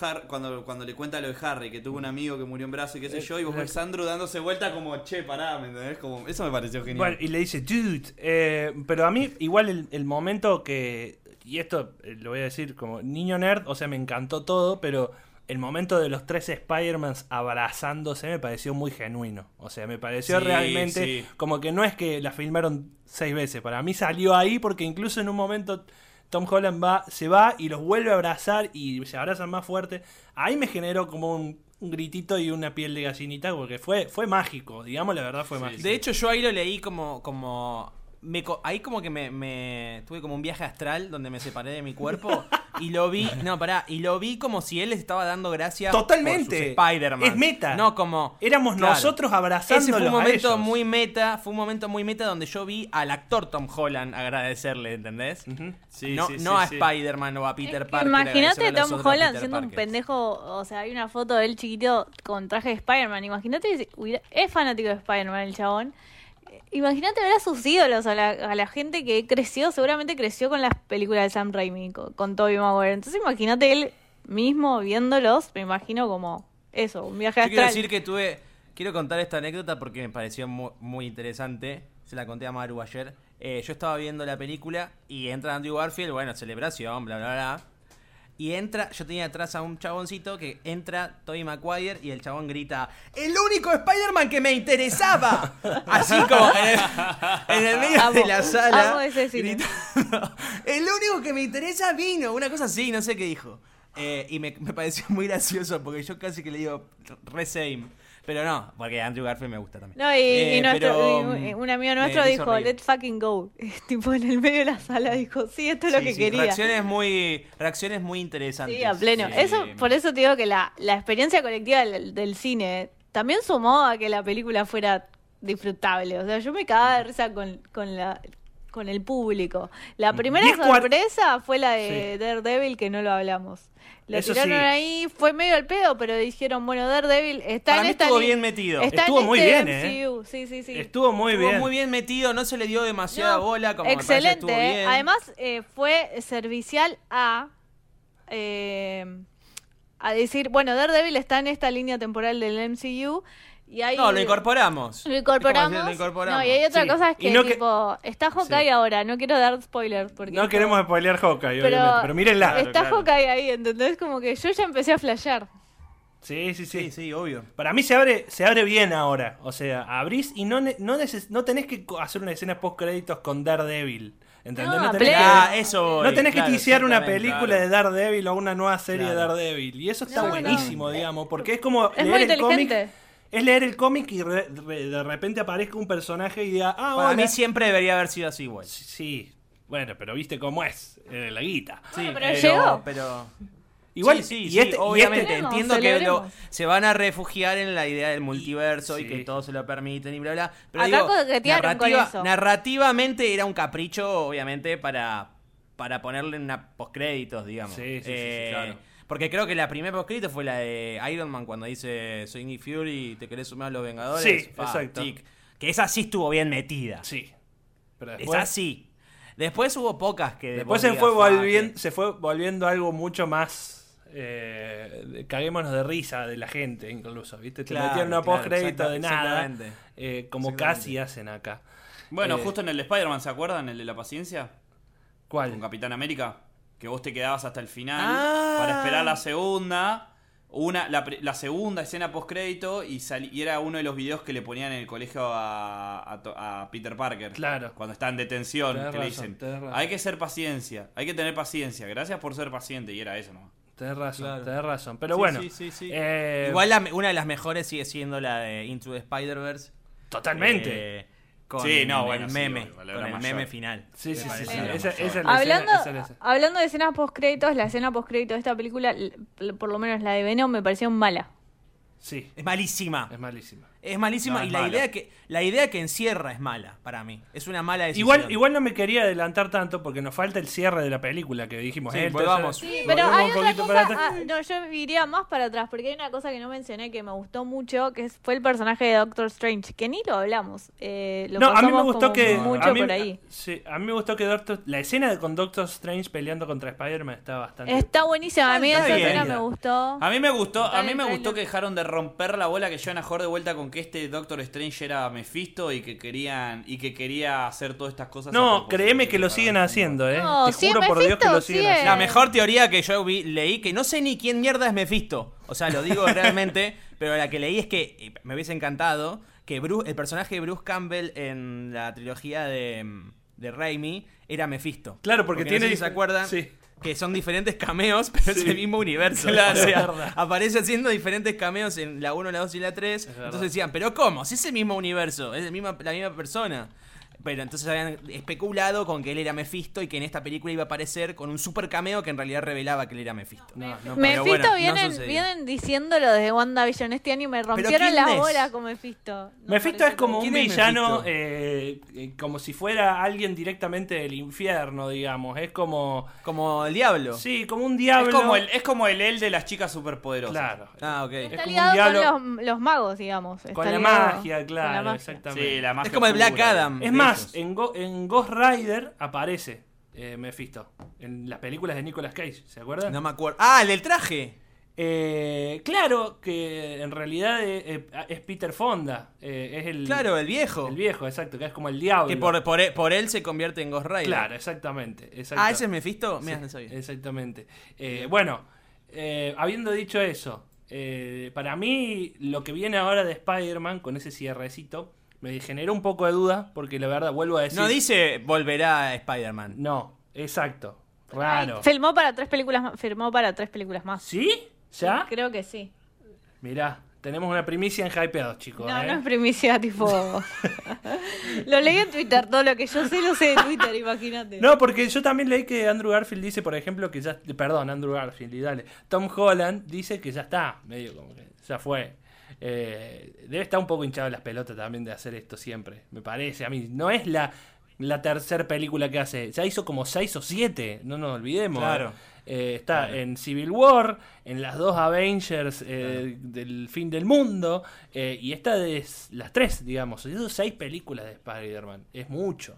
le cuenta lo de Harry, que tuvo un amigo que murió en brazo y qué sé yo, y vos ves a Andrew dándose vuelta como, che, pará, ¿me entendés? Como, eso me pareció genial. Bueno, y le dice, dude, pero a mí igual el momento que, y esto lo voy a decir como niño nerd, o sea, me encantó todo, pero... El momento de los 3 Spider-Mans abrazándose me pareció muy genuino. O sea, me pareció realmente como que no es que la filmaron 6 veces. Para mí salió ahí porque incluso en un momento Tom Holland se va y los vuelve a abrazar y se abrazan más fuerte. Ahí me generó como un gritito y una piel de gallinita porque fue mágico. Digamos, la verdad fue mágico. De hecho, yo ahí lo leí como ahí como que me tuve como un viaje astral donde me separé de mi cuerpo y lo vi, y lo vi como si él les estaba dando gracias. Totalmente. Por sus Spider-Man. Es meta. No como éramos nosotros abrazándolos. Ese fue un momento muy meta, donde yo vi al actor Tom Holland agradecerle, ¿entendés? Uh-huh. No a Spider-Man o a Peter Parker. Imagínate a Tom Holland siendo un pendejo, o sea, hay una foto de él chiquito con traje de Spider-Man. Imagínate, es fanático de Spider-Man el chabón. Imagínate ver a sus ídolos, a la gente que seguramente creció con las películas de Sam Raimi, con Tobey Maguire. Entonces imagínate él mismo viéndolos, me imagino como eso, un viaje astral. Quiero decir que quiero contar esta anécdota porque me pareció muy, muy interesante, se la conté a Maru ayer. Yo estaba viendo la película y entra Andrew Garfield, bueno, celebración, bla, bla, bla. Y yo tenía atrás a un chaboncito que entra Tobey Maguire y el chabón grita: ¡el único Spider-Man que me interesaba! Así como en el medio de la sala, gritando: ¡el único que me interesa vino! Una cosa así, no sé qué dijo. Y me pareció muy gracioso porque yo casi que le digo re same. Pero no, porque Andrew Garfield me gusta también. No, y un amigo nuestro dijo, let's fucking go. Tipo, en el medio de la sala dijo, sí, esto es lo que quería. Reacciones muy interesantes. Sí, a pleno. Sí. Por eso te digo que la experiencia colectiva del cine también sumó a que la película fuera disfrutable. O sea, yo me cagaba de risa con el público. La primera sorpresa fue la de Daredevil, que no lo hablamos. La tiraron ahí, fue medio al pedo, pero dijeron, bueno, Daredevil está para en esta... estuvo bien metido. Estuvo muy bien, MCU. Sí. Estuvo muy bien metido, no se le dio demasiada bola, como excelente, me parece estuvo bien. Además, fue servicial a decir, bueno, Daredevil está en esta línea temporal del MCU... Y ahí lo incorporamos. No, y hay otra cosa, es que tipo, está Hawkeye ahora, no quiero dar spoilers porque no queremos spoilear Hawkeye, obviamente, pero mírenla. Está Hawkeye ahí, ¿entendés? Como que yo ya empecé a flashear. Sí, obvio. Para mí se abre bien ahora. O sea, abrís y no tenés que hacer una escena post créditos con Daredevil. ¿Entendés? No, No tenés que ticiar una película de Daredevil o una nueva serie de Daredevil. Y eso está buenísimo, digamos, porque es como Es leer muy el cómic. inteligente. Es leer el cómic y de repente aparezca un personaje y diga, Para hola. mí siempre debería haber sido así igual. Sí, bueno, pero viste cómo es, la guita. Sí, pero llegó. Igual, sí, y obviamente Celebremos, entiendo que celebremos. se van a refugiar en la idea del multiverso y Sí. que todos se lo permiten y bla bla. Pero Acá digo, coquetearon con eso. narrativamente era un capricho, obviamente, para ponerle una postcréditos, digamos. Sí, claro. Porque creo que la primera postcrédito fue la de Iron Man cuando dice soy Nick Fury, ¿te querés sumar a los Vengadores? Sí, exacto. Tic. Que esa sí estuvo bien metida. Sí. Pero después, Esa sí. Después hubo pocas que... después vos se fue, digas, se fue volviendo algo mucho más... caguémonos de risa de la gente, incluso, ¿viste? Te metían una post-crédito de nada. Como casi hacen acá. Bueno, justo en el de Spider-Man, ¿se acuerdan? El de la paciencia. ¿Cuál? Con Capitán América. Que vos te quedabas hasta el final Ah. para esperar la segunda. La segunda escena post-crédito y era uno de los videos que le ponían en el colegio a Peter Parker. Claro. Cuando está en detención. Tenés Que le razón, dicen, tenés razón. hay que ser paciencia, hay que tener paciencia. Gracias por ser paciente. Y era eso, ¿no? Tenés razón, Claro. tenés razón. Pero Sí, bueno. sí. eh, Igual una de las mejores sigue siendo la de Into the Spider-Verse. Totalmente. Con Sí, no, bueno, el sí, meme, obvio, la con el mayor. meme final. Sí, sí, Me sí. parece sí. la Esa mayor. es la Hablando, escena, hablando de escenas post-créditos, la escena post-crédito de esta película, por lo menos la de Venom, me pareció mala. Sí, Es malísima. es malísima. Es malísima No, y es la mala. idea que encierra es mala para mí. Es una mala decisión. Igual no me quería adelantar tanto porque nos falta el cierre de la película que dijimos. Sí, el volvamos. tercer- Sí, pero volvemos hay un otra poquito para cosa. atrás. No, yo iría más para atrás porque hay una cosa que no mencioné que me gustó mucho, que fue el personaje de Doctor Strange, que ni lo hablamos. Lo No, a mí me pasamos gustó como que mucho a mí, por ahí. Sí, a mí me gustó que la escena con Doctor Strange peleando contra Spider-Man está bastante. Está buenísima. A mí Está esa bien. escena me gustó. A mí me gustó, Está a mí en me el gustó que trailer. dejaron de romper la bola que llevan a jugar de vuelta con que este Doctor Strange era Mephisto y que quería hacer todas estas cosas. a No, propósito. créeme que lo siguen haciendo, No, Te sí, juro por Dios que Mephisto, lo siguen sí haciendo. La mejor teoría que yo leí, que no sé ni quién mierda es Mephisto. O sea, lo digo realmente, pero la que leí es que me hubiese encantado que el personaje de Bruce Campbell en la trilogía de Raimi era Mephisto. Claro, porque no tiene sé si se acuerdan. Sí. Que son diferentes cameos, pero es el mismo universo. Claro, o sea, es verdad. aparece haciendo diferentes cameos en la 1, la 2 y la 3. verdad. Entonces decían, ¿pero cómo? Si es el mismo universo, es la misma persona. Pero entonces habían especulado con que él era Mephisto y que en esta película iba a aparecer con un super cameo que en realidad revelaba que él era Mephisto. No, pero Mephisto bueno, no vienen, sucedió. vienen diciéndolo desde WandaVision este año y me rompieron ¿quién las es? bolas con Mephisto. No, Mephisto parece es como un ¿Quién es villano, Mephisto? como si fuera alguien directamente del infierno, digamos. Es como. Como el diablo. Sí, como un diablo. Es como el él de las chicas superpoderosas. Claro. Ah, ok. Está como un ligado diablo- con los magos, digamos. Con Está la ligado magia, con claro, la magia. exactamente. Sí, la magia Es como el Black oscura. Adam. Es de más, ellos. en Ghost Rider aparece Mephisto. En las películas de Nicolas Cage, ¿se acuerdan? No me acuerdo. Ah, el del traje. Claro que en realidad es Peter Fonda. Es el. Claro, el viejo. El viejo, exacto, que es como el diablo. Que por él se convierte en Ghost Rider. Claro, exactamente. Ah, ¿ese es Mephisto? Mira, Sí, no sabía. exactamente. Bueno, habiendo dicho eso, para mí lo que viene ahora de Spider-Man con ese cierrecito me generó un poco de duda porque la verdad vuelvo a decir. No dice volverá Spider-Man. No, exacto. Raro. Firmó para 3 películas más. ¿Sí? ¿Ya? Creo que sí. Mirá, tenemos una primicia en Hypeados, chicos. No, no es primicia, tipo. Lo leí en Twitter, todo lo que yo sé lo sé de Twitter, imagínate. No, porque yo también leí que Andrew Garfield dice, por ejemplo, que ya. Perdón, Andrew Garfield, y dale. Tom Holland dice que ya está, medio como que ya fue. Debe estar un poco hinchado las pelotas también de hacer esto siempre, me parece. A mí no es la tercera película que hace, ya hizo como 6 o 7, no nos olvidemos. Claro. Está en Civil War, en las 2 Avengers del fin del mundo, y esta de las 3, digamos. Hizo 6 películas de Spider-Man, es mucho.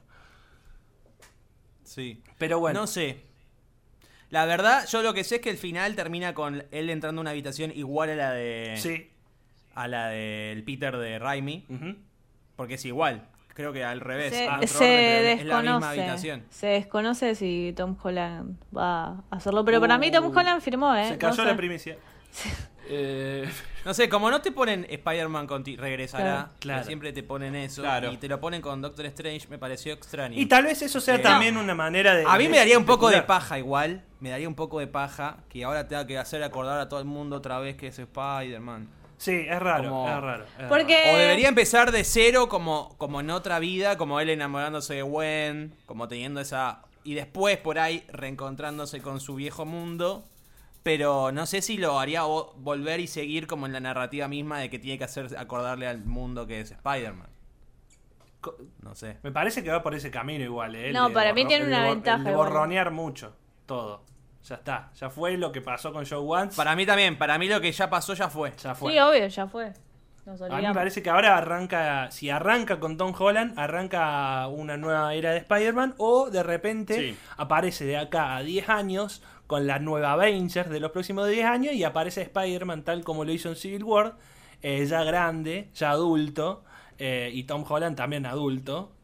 Sí. Pero bueno. No sé. La verdad, yo lo que sé es que el final termina con él entrando a una habitación igual a la de. Sí. A la del Peter de Raimi. Ujú. Porque es igual. Creo que al revés. Se, en otro se orden, pero es la misma desconoce. habitación. Se desconoce si Tom Holland va a hacerlo. Pero para mí Tom Holland firmó, ¿eh? Se cayó No sé. la primicia. No sé, como no te ponen Spider-Man regresará, claro. Siempre te ponen eso, y te lo ponen con Doctor Strange, me pareció extraño. Y tal vez eso sea también una manera de... A mí me daría un poco de paja igual, me daría un poco de paja que ahora tenga que hacer acordar a todo el mundo otra vez que es Spider-Man. Sí, es raro, es raro. Porque... O debería empezar de cero como en otra vida, como él enamorándose de Gwen, como teniendo esa... Y después por ahí reencontrándose con su viejo mundo. Pero no sé si lo haría volver y seguir como en la narrativa misma de que tiene que hacer acordarle al mundo que es Spider-Man. No sé. Me parece que va por ese camino igual, No, para mí tiene una ventaja. De borronear mucho todo. Ya está. Ya fue lo que pasó con Joe Wantz. Para mí también. Para mí lo que ya pasó, ya fue. Ya fue. Sí, obvio, ya fue. A mí me parece que ahora arranca... Si arranca con Tom Holland, arranca una nueva era de Spider-Man. O de repente aparece de acá a 10 años... con la nueva Avengers de los próximos 10 años y aparece Spider-Man tal como lo hizo en Civil War, ya grande, ya adulto, y Tom Holland también adulto.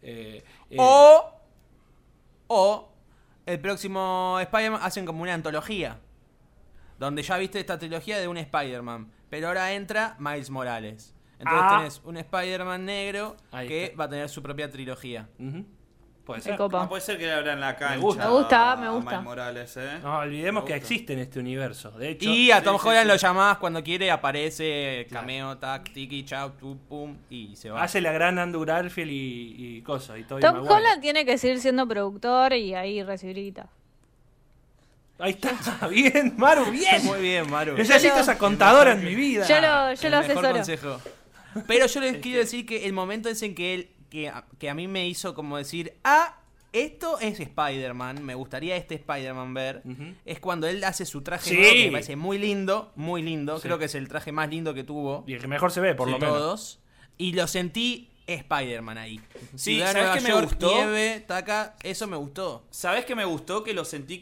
O el próximo Spider-Man hacen como una antología, donde ya viste esta trilogía de un Spider-Man, pero ahora entra Miles Morales. Entonces tenés un Spider-Man negro que va a tener su propia trilogía. Puede ser. No puede ser que le abran la cancha. Me gusta. A Miles Morales, No olvidemos que existe en este universo. De hecho, y a Tom Holland lo llamás cuando quiere, aparece, cameo, tac, tiki, chau, pum, y se va. Hace la gran Andrew Garfield y cosas. Y Tom Holland tiene que seguir siendo productor y ahí recibir guita. Ahí está, bien, Maru, bien. Muy bien, Maru. Necesito esa contadora en mi vida. Yo lo asesoro. Consejo. Pero yo les quiero decir que el momento es en que él, que a mí me hizo como decir, esto es Spider-Man, me gustaría este Spider-Man ver, es cuando él hace su traje nuevo, que me parece muy lindo, creo que es el traje más lindo que tuvo. Y el que mejor se ve, por lo menos. Todos. Y lo sentí Spider-Man ahí. Sí, Ciudad ¿sabes Nueva qué me York, gustó? nieve, taca, eso me gustó. ¿Sabes qué me gustó? Que lo sentí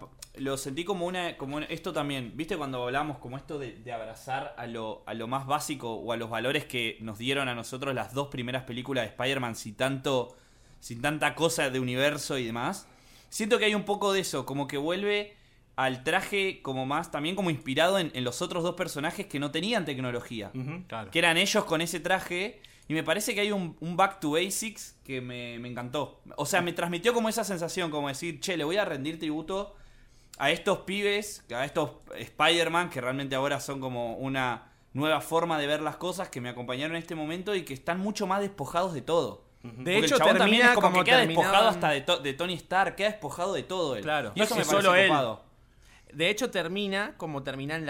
como esto también, ¿viste? Cuando hablamos como esto de abrazar a lo más básico o a los valores que nos dieron a nosotros las dos primeras películas de Spider-Man sin tanta cosa de universo y demás. Siento que hay un poco de eso, como que vuelve al traje como más, también como inspirado en los otros dos personajes que no tenían tecnología. Claro. Que eran ellos con ese traje. Y me parece que hay un back to basics que me encantó. O sea, me transmitió como esa sensación, como decir, che, le voy a rendir tributo a estos pibes, a estos Spider-Man, que realmente ahora son como una nueva forma de ver las cosas, que me acompañaron en este momento y que están mucho más despojados de todo. De hecho, el chabón también es como como que queda terminaban... despojado hasta de Tony Stark, queda despojado de todo él. Claro. Y eso No me es parece solo él. copado. De hecho, termina como terminan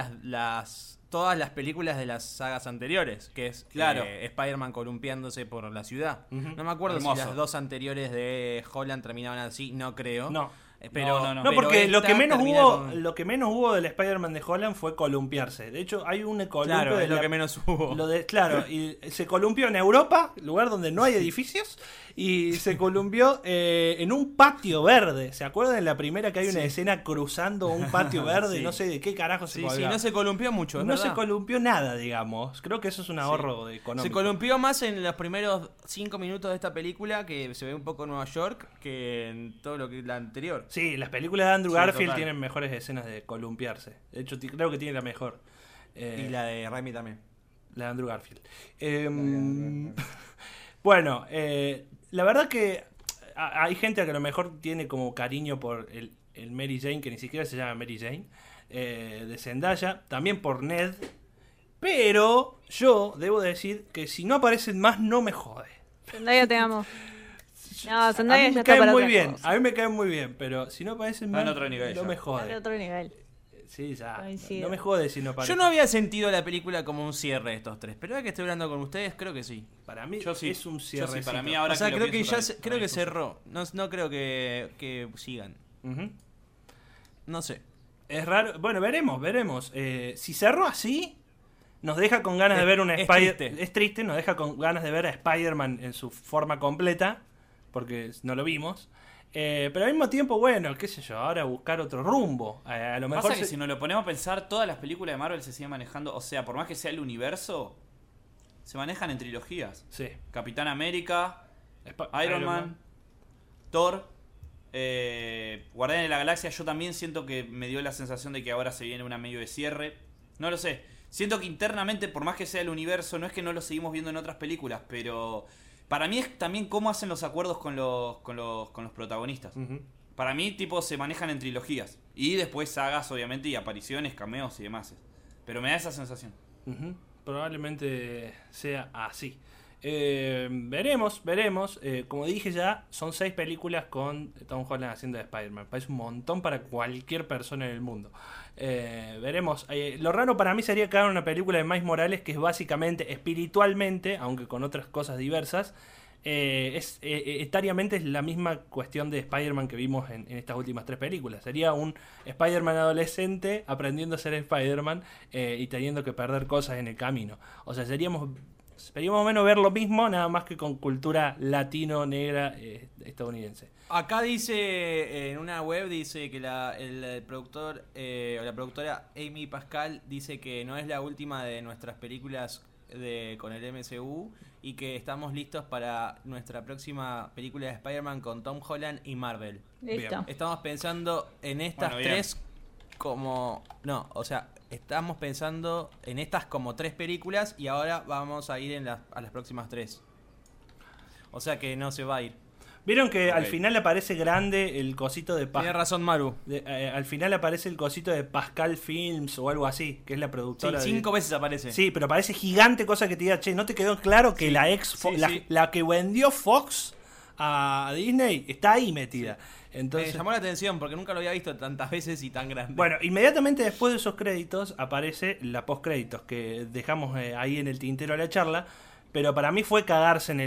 todas las películas de las sagas anteriores, que es Spider-Man columpiándose por la ciudad. No me acuerdo si las dos anteriores de Holland terminaban así, no creo. No. Pero, no, porque lo que menos con... hubo del Spider-Man de Holland fue columpiarse. De hecho, hay un columpio. Claro, es lo que menos hubo. Claro, y se columpió en Europa, lugar donde no hay edificios, y se columpió en un patio verde. ¿Se acuerdan en la primera que hay una escena cruzando un patio verde? No sé de qué carajo se columpió. Sí, no se columpió mucho, no se columpió nada, digamos. Creo que eso es un ahorro económico. Se columpió más en los primeros 5 minutos de esta película, que se ve un poco en Nueva York, que en todo lo que es la anterior. Sí, las películas de Andrew Garfield total. tienen mejores escenas de columpiarse. De hecho, creo que tiene la mejor. Y la de Raimi también. La de Andrew Garfield. Bueno, la verdad que hay gente a que a lo mejor tiene como cariño por el Mary Jane, que ni siquiera se llama Mary Jane, de Zendaya. También por Ned. Pero yo debo decir que si no aparecen más, no me jode. Zendaya, te amo. No, Zendaya ya me está caen para muy otra bien, cosa. a mí me caen muy bien, pero si no aparecen más, en otro nivel no ya. me Está jode. de otro nivel. Sí, ya. Coincido. No me jode si no aparecen. Yo no había sentido la película como un cierre de estos tres, pero ahora que estoy hablando con ustedes, creo que sí. Para mí Yo sí. es un Yo cierre. sí, para mí ahora O sea, lo creo que pienso ya también. creo que cerró. No creo que sigan. No sé. Es raro. Bueno, veremos. Si cerró así, nos deja con ganas de ver una Spider-Man. Es triste, nos deja con ganas de ver a Spider-Man en su forma completa, porque no lo vimos. Pero al mismo tiempo, bueno, qué sé yo, ahora buscar otro rumbo. A lo mejor Pasa que si nos lo ponemos a pensar, todas las películas de Marvel se siguen manejando, o sea, por más que sea el universo, se manejan en trilogías. Sí. Capitán América, Iron Man, Thor, Guardianes de la Galaxia. Yo también siento que me dio la sensación de que ahora se viene una medio de cierre. No lo sé. siento que internamente, por más que sea el universo, no es que no lo seguimos viendo en otras películas, pero para mí es también cómo hacen los acuerdos con los protagonistas. Para mí, tipo, se manejan en trilogías. Y después sagas, obviamente, y apariciones, cameos y demás. Pero me da esa sensación. Probablemente sea así. Veremos. Como dije ya, son 6 películas con Tom Holland haciendo de Spider-Man. Parece un montón para cualquier persona en el mundo. Veremos. Lo raro para mí sería que hagan una película de Miles Morales que es básicamente, espiritualmente, aunque con otras cosas diversas, etariamente es la misma cuestión de Spider-Man que vimos en estas últimas 3 películas. Sería un Spider-Man adolescente aprendiendo a ser Spider-Man y teniendo que perder cosas en el camino. O sea, seríamos más o menos ver lo mismo, nada más que con cultura latino, negra, estadounidense. Acá dice, en una web dice que el productor o la productora Amy Pascal dice que no es la última de nuestras películas con el MCU y que estamos listos para nuestra próxima película de Spider-Man con Tom Holland y Marvel. Listo. Estamos pensando en estas tres como... No, o sea, estamos pensando en estas como 3 películas y ahora vamos a ir a las próximas 3. O sea que no se va a ir. ¿Vieron que al final aparece grande el cosito de Tiene razón Maru. Al final aparece el cosito de Pascal Films o algo así, que es la productora. Sí, 5 veces aparece. Sí, pero aparece gigante, cosa que te diga, che, ¿no te quedó claro que la que vendió Fox a Disney está ahí metida? Entonces, me llamó la atención porque nunca lo había visto tantas veces y tan grande. Bueno, inmediatamente después de esos créditos aparece la postcréditos que dejamos ahí en el tintero de la charla. Pero para mí fue cagarse en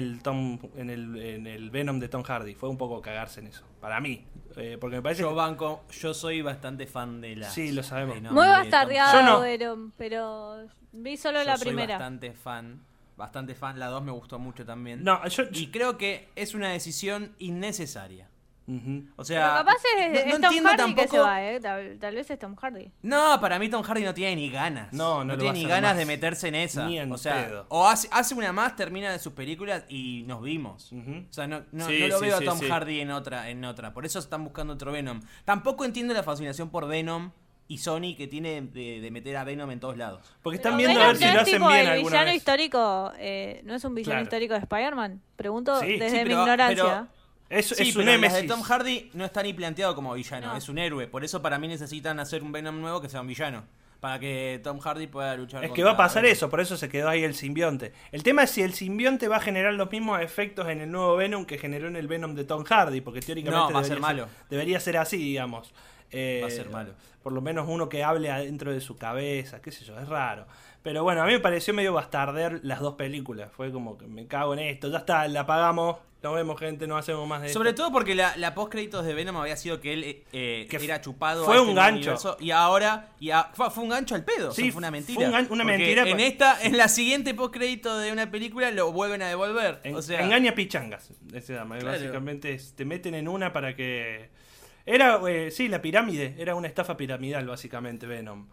el Venom de Tom Hardy. Fue un poco cagarse en eso. Para mí. Porque me parece yo soy bastante fan de la... Sí, lo sabemos. Muy bastardeado Venom, pero vi solo la primera. Bastante fan. La 2 me gustó mucho también. Y creo que es una decisión innecesaria. O sea, pero capaz es no Tom entiendo Hardy tampoco... que se va, tal vez es Tom Hardy. No, para mí Tom Hardy no tiene ni ganas. No tiene ni ganas de meterse en esa. Ni en pedo. O hace una más, termina de sus películas y nos vimos. O sea, no lo veo a Tom Hardy en otra. Por eso están buscando otro Venom. Tampoco entiendo la fascinación por Venom y Sony que tiene de meter a Venom en todos lados. Porque están viendo a ver si lo hacen bien alguna vez. ¿El villano histórico no es un villano histórico de Spider-Man? Pregunto desde mi ignorancia. Es pero un Nemesis. Las de Tom Hardy no está ni planteado como villano, es un héroe. Por eso para mí necesitan hacer un Venom nuevo que sea un villano. Para que Tom Hardy pueda luchar Es que va a pasar eso, por eso se quedó ahí el simbionte. El tema es si el simbionte va a generar los mismos efectos en el nuevo Venom que generó en el Venom de Tom Hardy, porque teóricamente va a ser malo. Debería ser así, digamos. Va a ser malo. Por lo menos uno que hable adentro de su cabeza, qué sé yo, es raro. Pero bueno, a mí me pareció medio bastardear las 2 películas. Fue como que me cago en esto, ya está, la apagamos. Nos vemos, gente, no hacemos más de Sobre todo porque la post-créditos de Venom había sido que él que era chupado. Fue un gancho. Universo, y ahora fue un gancho al pedo. Sí, fue una mentira. Fue una mentira. En la siguiente post-crédito de una película lo vuelven a devolver. Engaña pichangas. Claro. Básicamente te meten en una para que... Era, la pirámide. Era una estafa piramidal, básicamente, Venom.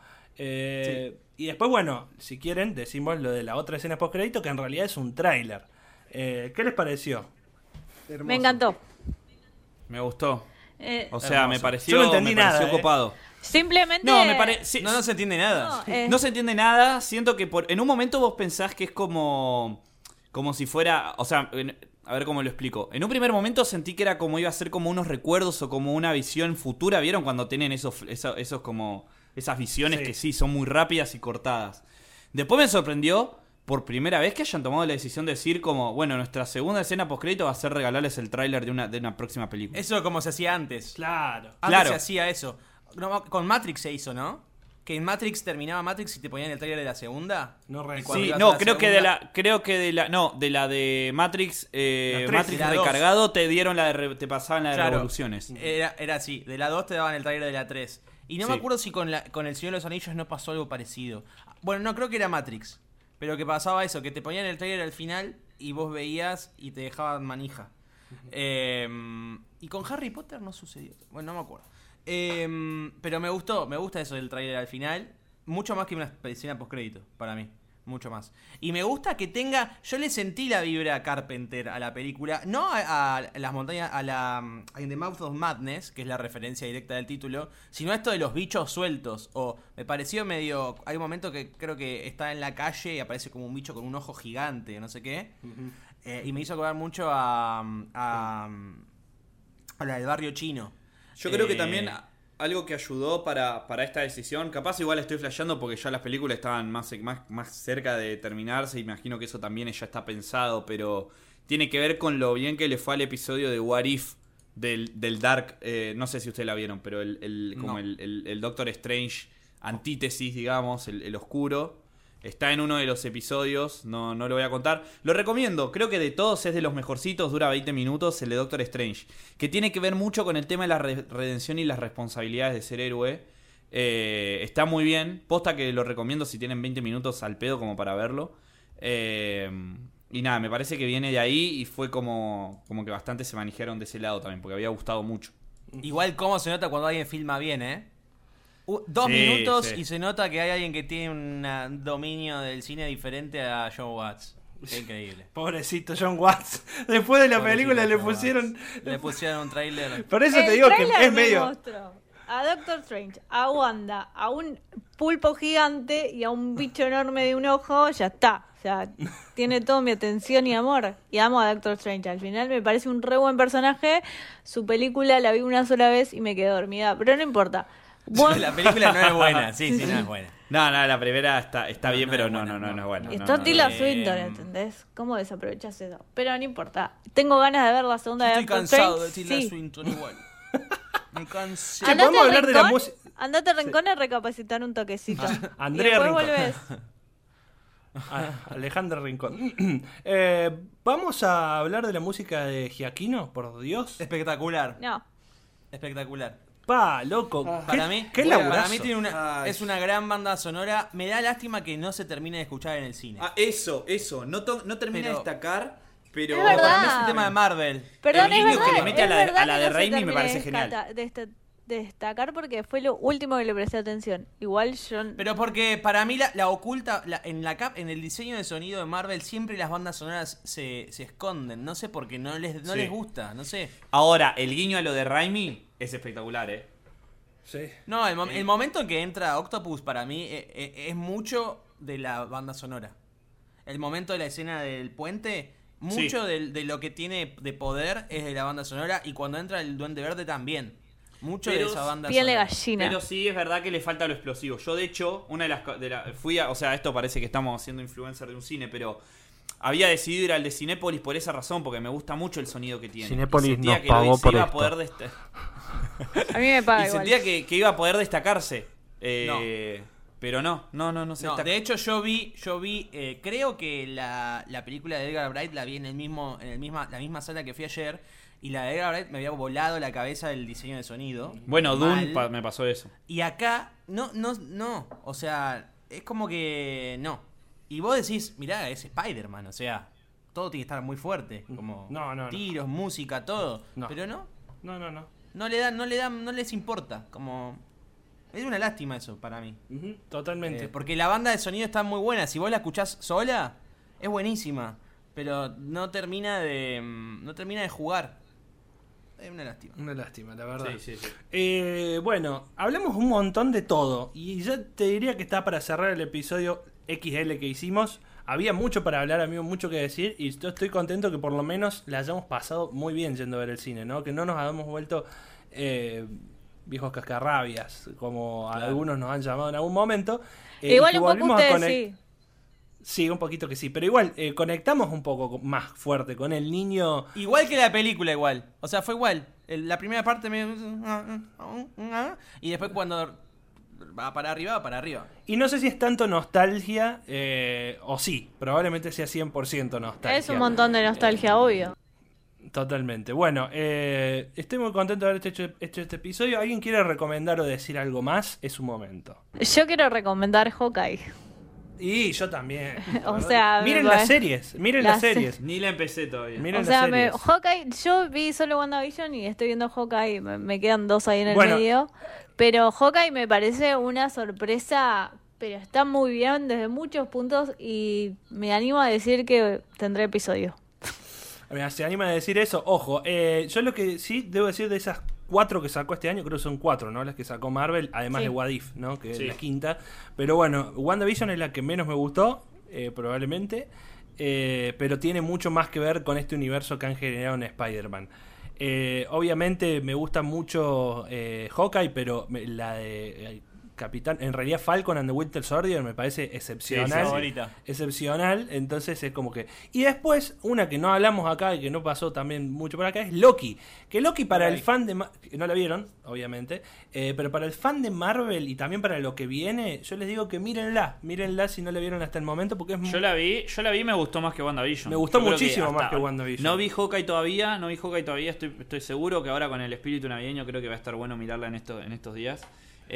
Y después, bueno, si quieren, decimos lo de la otra escena post-crédito, que en realidad es un tráiler. ¿Qué les pareció? Hermoso. Me encantó. Me gustó. O sea, hermoso. me pareció, yo no entendí nada, copado. Simplemente... No, no se entiende nada. No se entiende nada. Siento que en un momento vos pensás que es como si fuera... O sea, a ver cómo lo explico. En un primer momento sentí que era como iba a ser como unos recuerdos o como una visión futura. ¿Vieron cuando tienen esos como... Esas visiones que sí, son muy rápidas y cortadas? Después me sorprendió... Por primera vez que hayan tomado la decisión de decir como, bueno, nuestra segunda escena postcrédito va a ser regalarles el tráiler de una próxima película. Eso como se hacía antes. Claro. Antes se hacía eso. No, con Matrix se hizo, ¿no? Que en Matrix terminaba Matrix y te ponían el tráiler de la segunda. No recuerdo. Sí, no, creo que de la de Matrix, Matrix recargado te pasaban la de Revoluciones. Era así, de la 2 te daban el tráiler de la 3. Y no me acuerdo si con El Señor de los Anillos no pasó algo parecido. Bueno, no, creo que era Matrix. Pero que pasaba eso, que te ponían el trailer al final y vos veías y te dejaban manija. Y con Harry Potter no sucedió. Bueno, no me acuerdo. Pero me gusta eso del trailer al final. Mucho más que una escena postcrédito, para mí. Mucho más. Y me gusta que tenga... Yo le sentí la vibra a Carpenter a la película. No a las montañas... A In the Mouth of Madness, que es la referencia directa del título. Sino a esto de los bichos sueltos. O me pareció medio... Hay un momento que creo que está en la calle y aparece como un bicho con un ojo gigante, no sé qué. Y me hizo acordar mucho a la del barrio chino. Yo creo que también... Algo que ayudó para esta decisión, capaz igual estoy flasheando porque ya las películas estaban más cerca de terminarse, imagino que eso también ya está pensado, pero tiene que ver con lo bien que le fue al episodio de What If del Dark, no sé si ustedes la vieron, pero el Doctor Strange antítesis, digamos, el oscuro. Está en uno de los episodios, no lo voy a contar. Lo recomiendo, creo que de todos es de los mejorcitos, dura 20 minutos, el de Doctor Strange. Que tiene que ver mucho con el tema de la redención y las responsabilidades de ser héroe. Está muy bien, posta que lo recomiendo si tienen 20 minutos al pedo como para verlo. Y nada, me parece que viene de ahí y fue como que bastante se manejaron de ese lado también, porque había gustado mucho. Igual cómo se nota cuando alguien filma bien, ¿eh? 2 minutos y se nota que hay alguien que tiene un dominio del cine diferente a John Watts. Qué increíble. Pobrecito John Watts. Después de la película le pusieron un tráiler. Por eso te digo que es medio... A Doctor Strange, a Wanda, a un pulpo gigante y a un bicho enorme de un ojo, ya está. O sea, tiene toda mi atención y amor. Y amo a Doctor Strange. Al final me parece un re buen personaje. Su película la vi una sola vez y me quedé dormida. Pero no importa. Bueno. La película no es buena, sí, no es buena. No, la primera está bien, pero no es buena. Y está Tilda Swinton, ¿entendés? ¿Cómo desaprovechás eso? Pero no importa. Tengo ganas de ver la segunda de Doctor Strange. Estoy cansado de Tilda Swinton igual. Me cansé. ¿Podemos hablar de la música? Andate a Rincón a recapacitar un toquecito. Andrea y después Rincón. volvés. Alejandro Rincón. ¿Vamos a hablar de la música de Giacchino? Por Dios. Espectacular. No. Espectacular. Loco. Para mí es una gran banda sonora. Me da lástima que no se termine de escuchar en el cine. Eso. No termina de destacar, pero es verdad. Para mí es un tema de Marvel. Perdón, el guiño es verdad, que le mete a la de Raimi me parece genial. Destacar porque fue lo último que le presté atención. Igual yo... Pero porque para mí la oculta en el diseño de sonido de Marvel siempre las bandas sonoras se esconden. No sé por qué no les gusta, no sé. Ahora, el guiño a lo de Raimi es espectacular, Sí. No, el momento en que entra Octopus para mí es mucho de la banda sonora. El momento de la escena del puente, mucho de lo que tiene de poder es de la banda sonora. Y cuando entra el Duende Verde también. Mucho de esa banda piel de sonora. gallina. Pero sí es verdad que le falta lo explosivo. Yo de hecho, o sea, esto parece que estamos siendo influencer de un cine, pero había decidido ir al de Cinépolis por esa razón, porque me gusta mucho el sonido que tiene. Cinépolis nos pagó por esto. A mí me paga y igual. sentía que iba a poder destacarse. No. Pero no se destaca. De hecho yo vi creo que la película de Edgar Wright la vi en la misma sala que fui ayer. Y la de Edgar Wright me había volado la cabeza del diseño de sonido. Bueno, Dune me pasó eso. Y acá, no. O sea, es como que no. Y vos decís, mirá, es Spider-Man, o sea, todo tiene que estar muy fuerte. Como tiros, música, todo. No. Pero no. No. No les importa. Como. Es una lástima eso para mí. Totalmente. Porque la banda de sonido está muy buena. Si vos la escuchás sola, es buenísima. Pero no termina de jugar. Es una lástima. Una lástima, la verdad. Sí. Bueno, hablamos un montón de todo. Y yo te diría que está para cerrar el episodio XL que hicimos. Había mucho para hablar, amigo, mucho que decir. Y yo estoy contento que por lo menos la hayamos pasado muy bien yendo a ver el cine, ¿no? Que no nos hayamos vuelto viejos cascarrabias, como algunos nos han llamado en algún momento. Igual un poco ustedes sí. Sí, un poquito que sí, pero igual conectamos un poco más fuerte con el niño. Igual que la película, igual. O sea, fue igual. La primera parte y después cuando va para arriba. Y no sé si es tanto nostalgia o sí, probablemente sea 100% nostalgia. Es un montón de nostalgia, obvio. Totalmente. Bueno, estoy muy contento de haber hecho este episodio. ¿Alguien quiere recomendar o decir algo más? Es su momento. Yo quiero recomendar Hawkeye. Y yo también. O sea, miren las series. Ni la empecé todavía. Miren o sea, las series. Hawkeye, yo vi solo WandaVision y estoy viendo Hawkeye. Me quedan 2 ahí en el medio. Pero Hawkeye me parece una sorpresa, pero está muy bien desde muchos puntos y me animo a decir que tendré episodio. Mira, se anima a decir eso. Ojo, yo lo que sí debo decir de esas 4 que sacó este año, creo que son 4, ¿no? Las que sacó Marvel, además de What If, ¿no? Que es la quinta. Pero bueno, WandaVision es la que menos me gustó, probablemente. Pero tiene mucho más que ver con este universo que han generado en Spider-Man. Obviamente me gusta mucho Hawkeye, pero la de Capitán, en realidad Falcon and the Winter Soldier me parece excepcional. Excepcional, entonces es como que... Y después, una que no hablamos acá y que no pasó también mucho por acá, es Loki. Que Loki para el fan de... no la vieron, obviamente, pero para el fan de Marvel y también para lo que viene, yo les digo que mírenla si no la vieron hasta el momento, porque es Yo la vi y me gustó más que WandaVision. Me gustó muchísimo más que WandaVision. No vi Hawkeye todavía, estoy seguro que ahora con el espíritu navideño creo que va a estar bueno mirarla en estos días.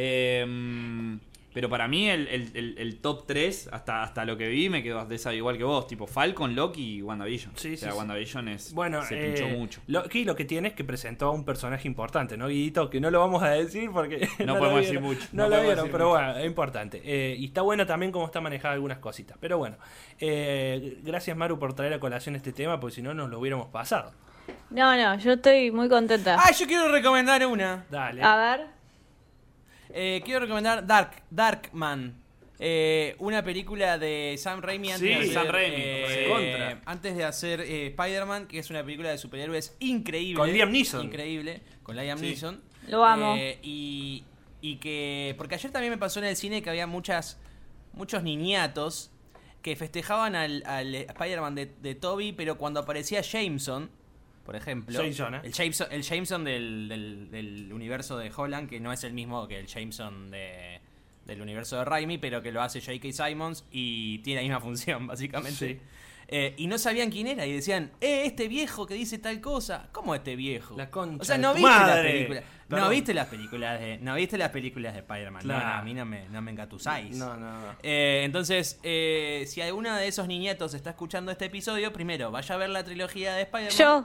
Pero para mí el top 3 hasta lo que vi me quedó de esa igual que vos, tipo Falcon, Loki y WandaVision. WandaVision se pinchó mucho. Loki lo que tiene es que presentó a un personaje importante, ¿no, Guidito? Que no lo vamos a decir porque no podemos decir mucho. No lo vieron, pero bueno, es importante. Y está bueno también cómo está manejada algunas cositas. Pero bueno, gracias Maru por traer a colación este tema, porque si no nos lo hubiéramos pasado. No, yo estoy muy contenta. Yo quiero recomendar una. Dale. A ver. Quiero recomendar Darkman, una película de Sam Raimi antes de hacer Spider-Man, que es una película de superhéroes increíble. Con Liam Neeson. Increíble, con Liam Neeson. Lo amo. Y que... Porque ayer también me pasó en el cine que había muchos niñatos que festejaban al Spider-Man de Tobey, pero cuando aparecía Jameson... Por ejemplo, el Jameson del universo de Holland, que no es el mismo que el Jameson del universo de Raimi, pero que lo hace J.K. Simmons y tiene la misma función, básicamente. Y no sabían quién era y decían, este viejo que dice tal cosa. ¿Cómo este viejo? La concha. O sea, no viste las películas. No viste las películas de Spider-Man. Claro. No, a mí no me engatusáis. No. Entonces, si alguno de esos niñatos está escuchando este episodio, primero vaya a ver la trilogía de Spider-Man. Yo.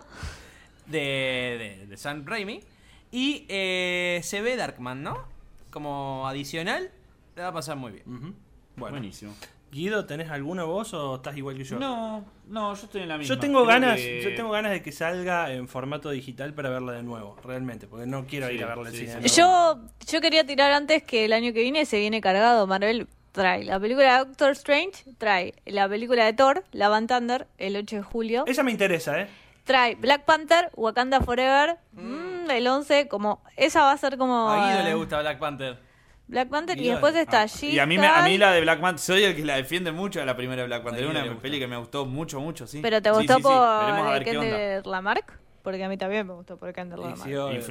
De Sam Raimi. Y se ve Darkman, ¿no? Como adicional, le va a pasar muy bien. Bueno. Buenísimo. Guido, ¿tenés alguna voz o estás igual que yo? No, yo estoy en la misma. Yo tengo ganas de que salga en formato digital para verla de nuevo, realmente, porque no quiero ir a verla al cine. Yo quería tirar antes que el año que viene se viene cargado. Marvel trae la película de Doctor Strange, trae la película de Thor, Love and Thunder, el 8 de julio. Esa me interesa, Trae Black Panther, Wakanda Forever, el 11, esa va a ser como... A Guido le gusta Black Panther. Y después está y a mí la de Black Panther, soy el que la defiende mucho de la primera de Black Panther. Es una peli que me gustó mucho, sí. ¿Pero te gustó por Kendrick Lamarck? Porque a mí también me gustó por Kendrick Lamarck.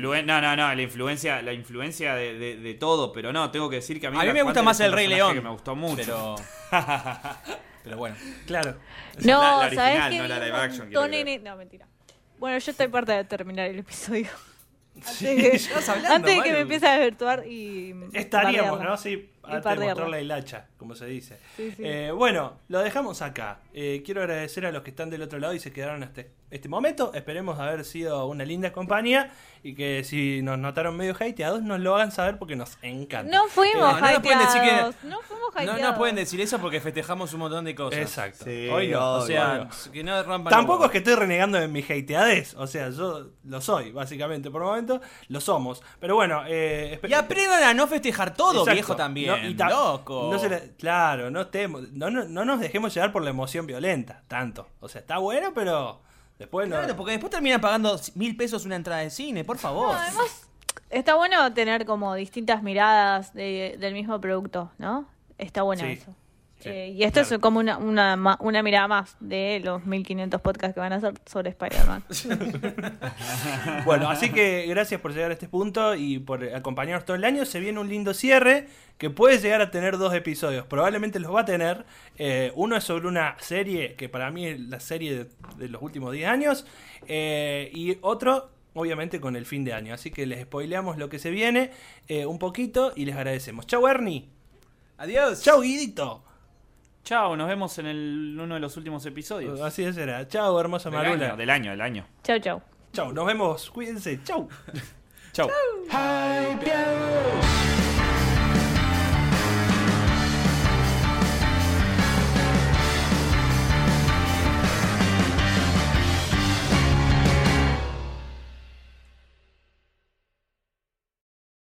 La influencia de todo, pero no, tengo que decir que a mí me gusta más el Rey León. Que me gustó mucho. Pero bueno. Claro. No, la original, ¿sabes qué? no la live action. No, mentira. Bueno, yo estoy parte de terminar el episodio. Antes de que me empiece a desvirtuar y... Estaríamos, ¿no? Sí, antes de mostrar la hilacha, como se dice. Sí. Bueno, lo dejamos acá. Quiero agradecer a los que están del otro lado y se quedaron hasta este momento. Esperemos haber sido una linda compañía y que si nos notaron medio hateados nos lo hagan saber porque nos encanta. No fuimos hateados. No pueden decir eso porque festejamos un montón de cosas. Exacto. Sí, o sea, que no rompan. Tampoco es que estoy renegando de mi hateadez. O sea, yo lo soy, básicamente. Por el momento lo somos. Pero bueno, y aprendan a no festejar todo, exacto, viejo también. Loco. Claro, no nos dejemos llevar por la emoción violenta tanto. O sea, está bueno, pero después no. Claro, porque después terminan pagando 1.000 pesos una entrada de cine, por favor. No, además, está bueno tener como distintas miradas del mismo producto, ¿no? Está bueno eso. Sí, y esto es como una mirada más de los 1500 podcasts que van a hacer sobre Spider-Man. Bueno, así que gracias por llegar a este punto y por acompañarnos todo el año. Se viene un lindo cierre que puede llegar a tener 2 episodios. Probablemente los va a tener. Uno es sobre una serie que para mí es la serie de los últimos 10 años. Y otro, obviamente, con el fin de año. Así que les spoileamos lo que se viene un poquito y les agradecemos. Chau, Ernie. Adiós. Chau, Guidito. Chao, nos vemos en uno de los últimos episodios. Así será. Chao, hermosa Marula. Del año. Chau. Chau, nos vemos. Cuídense. Chau. Chau.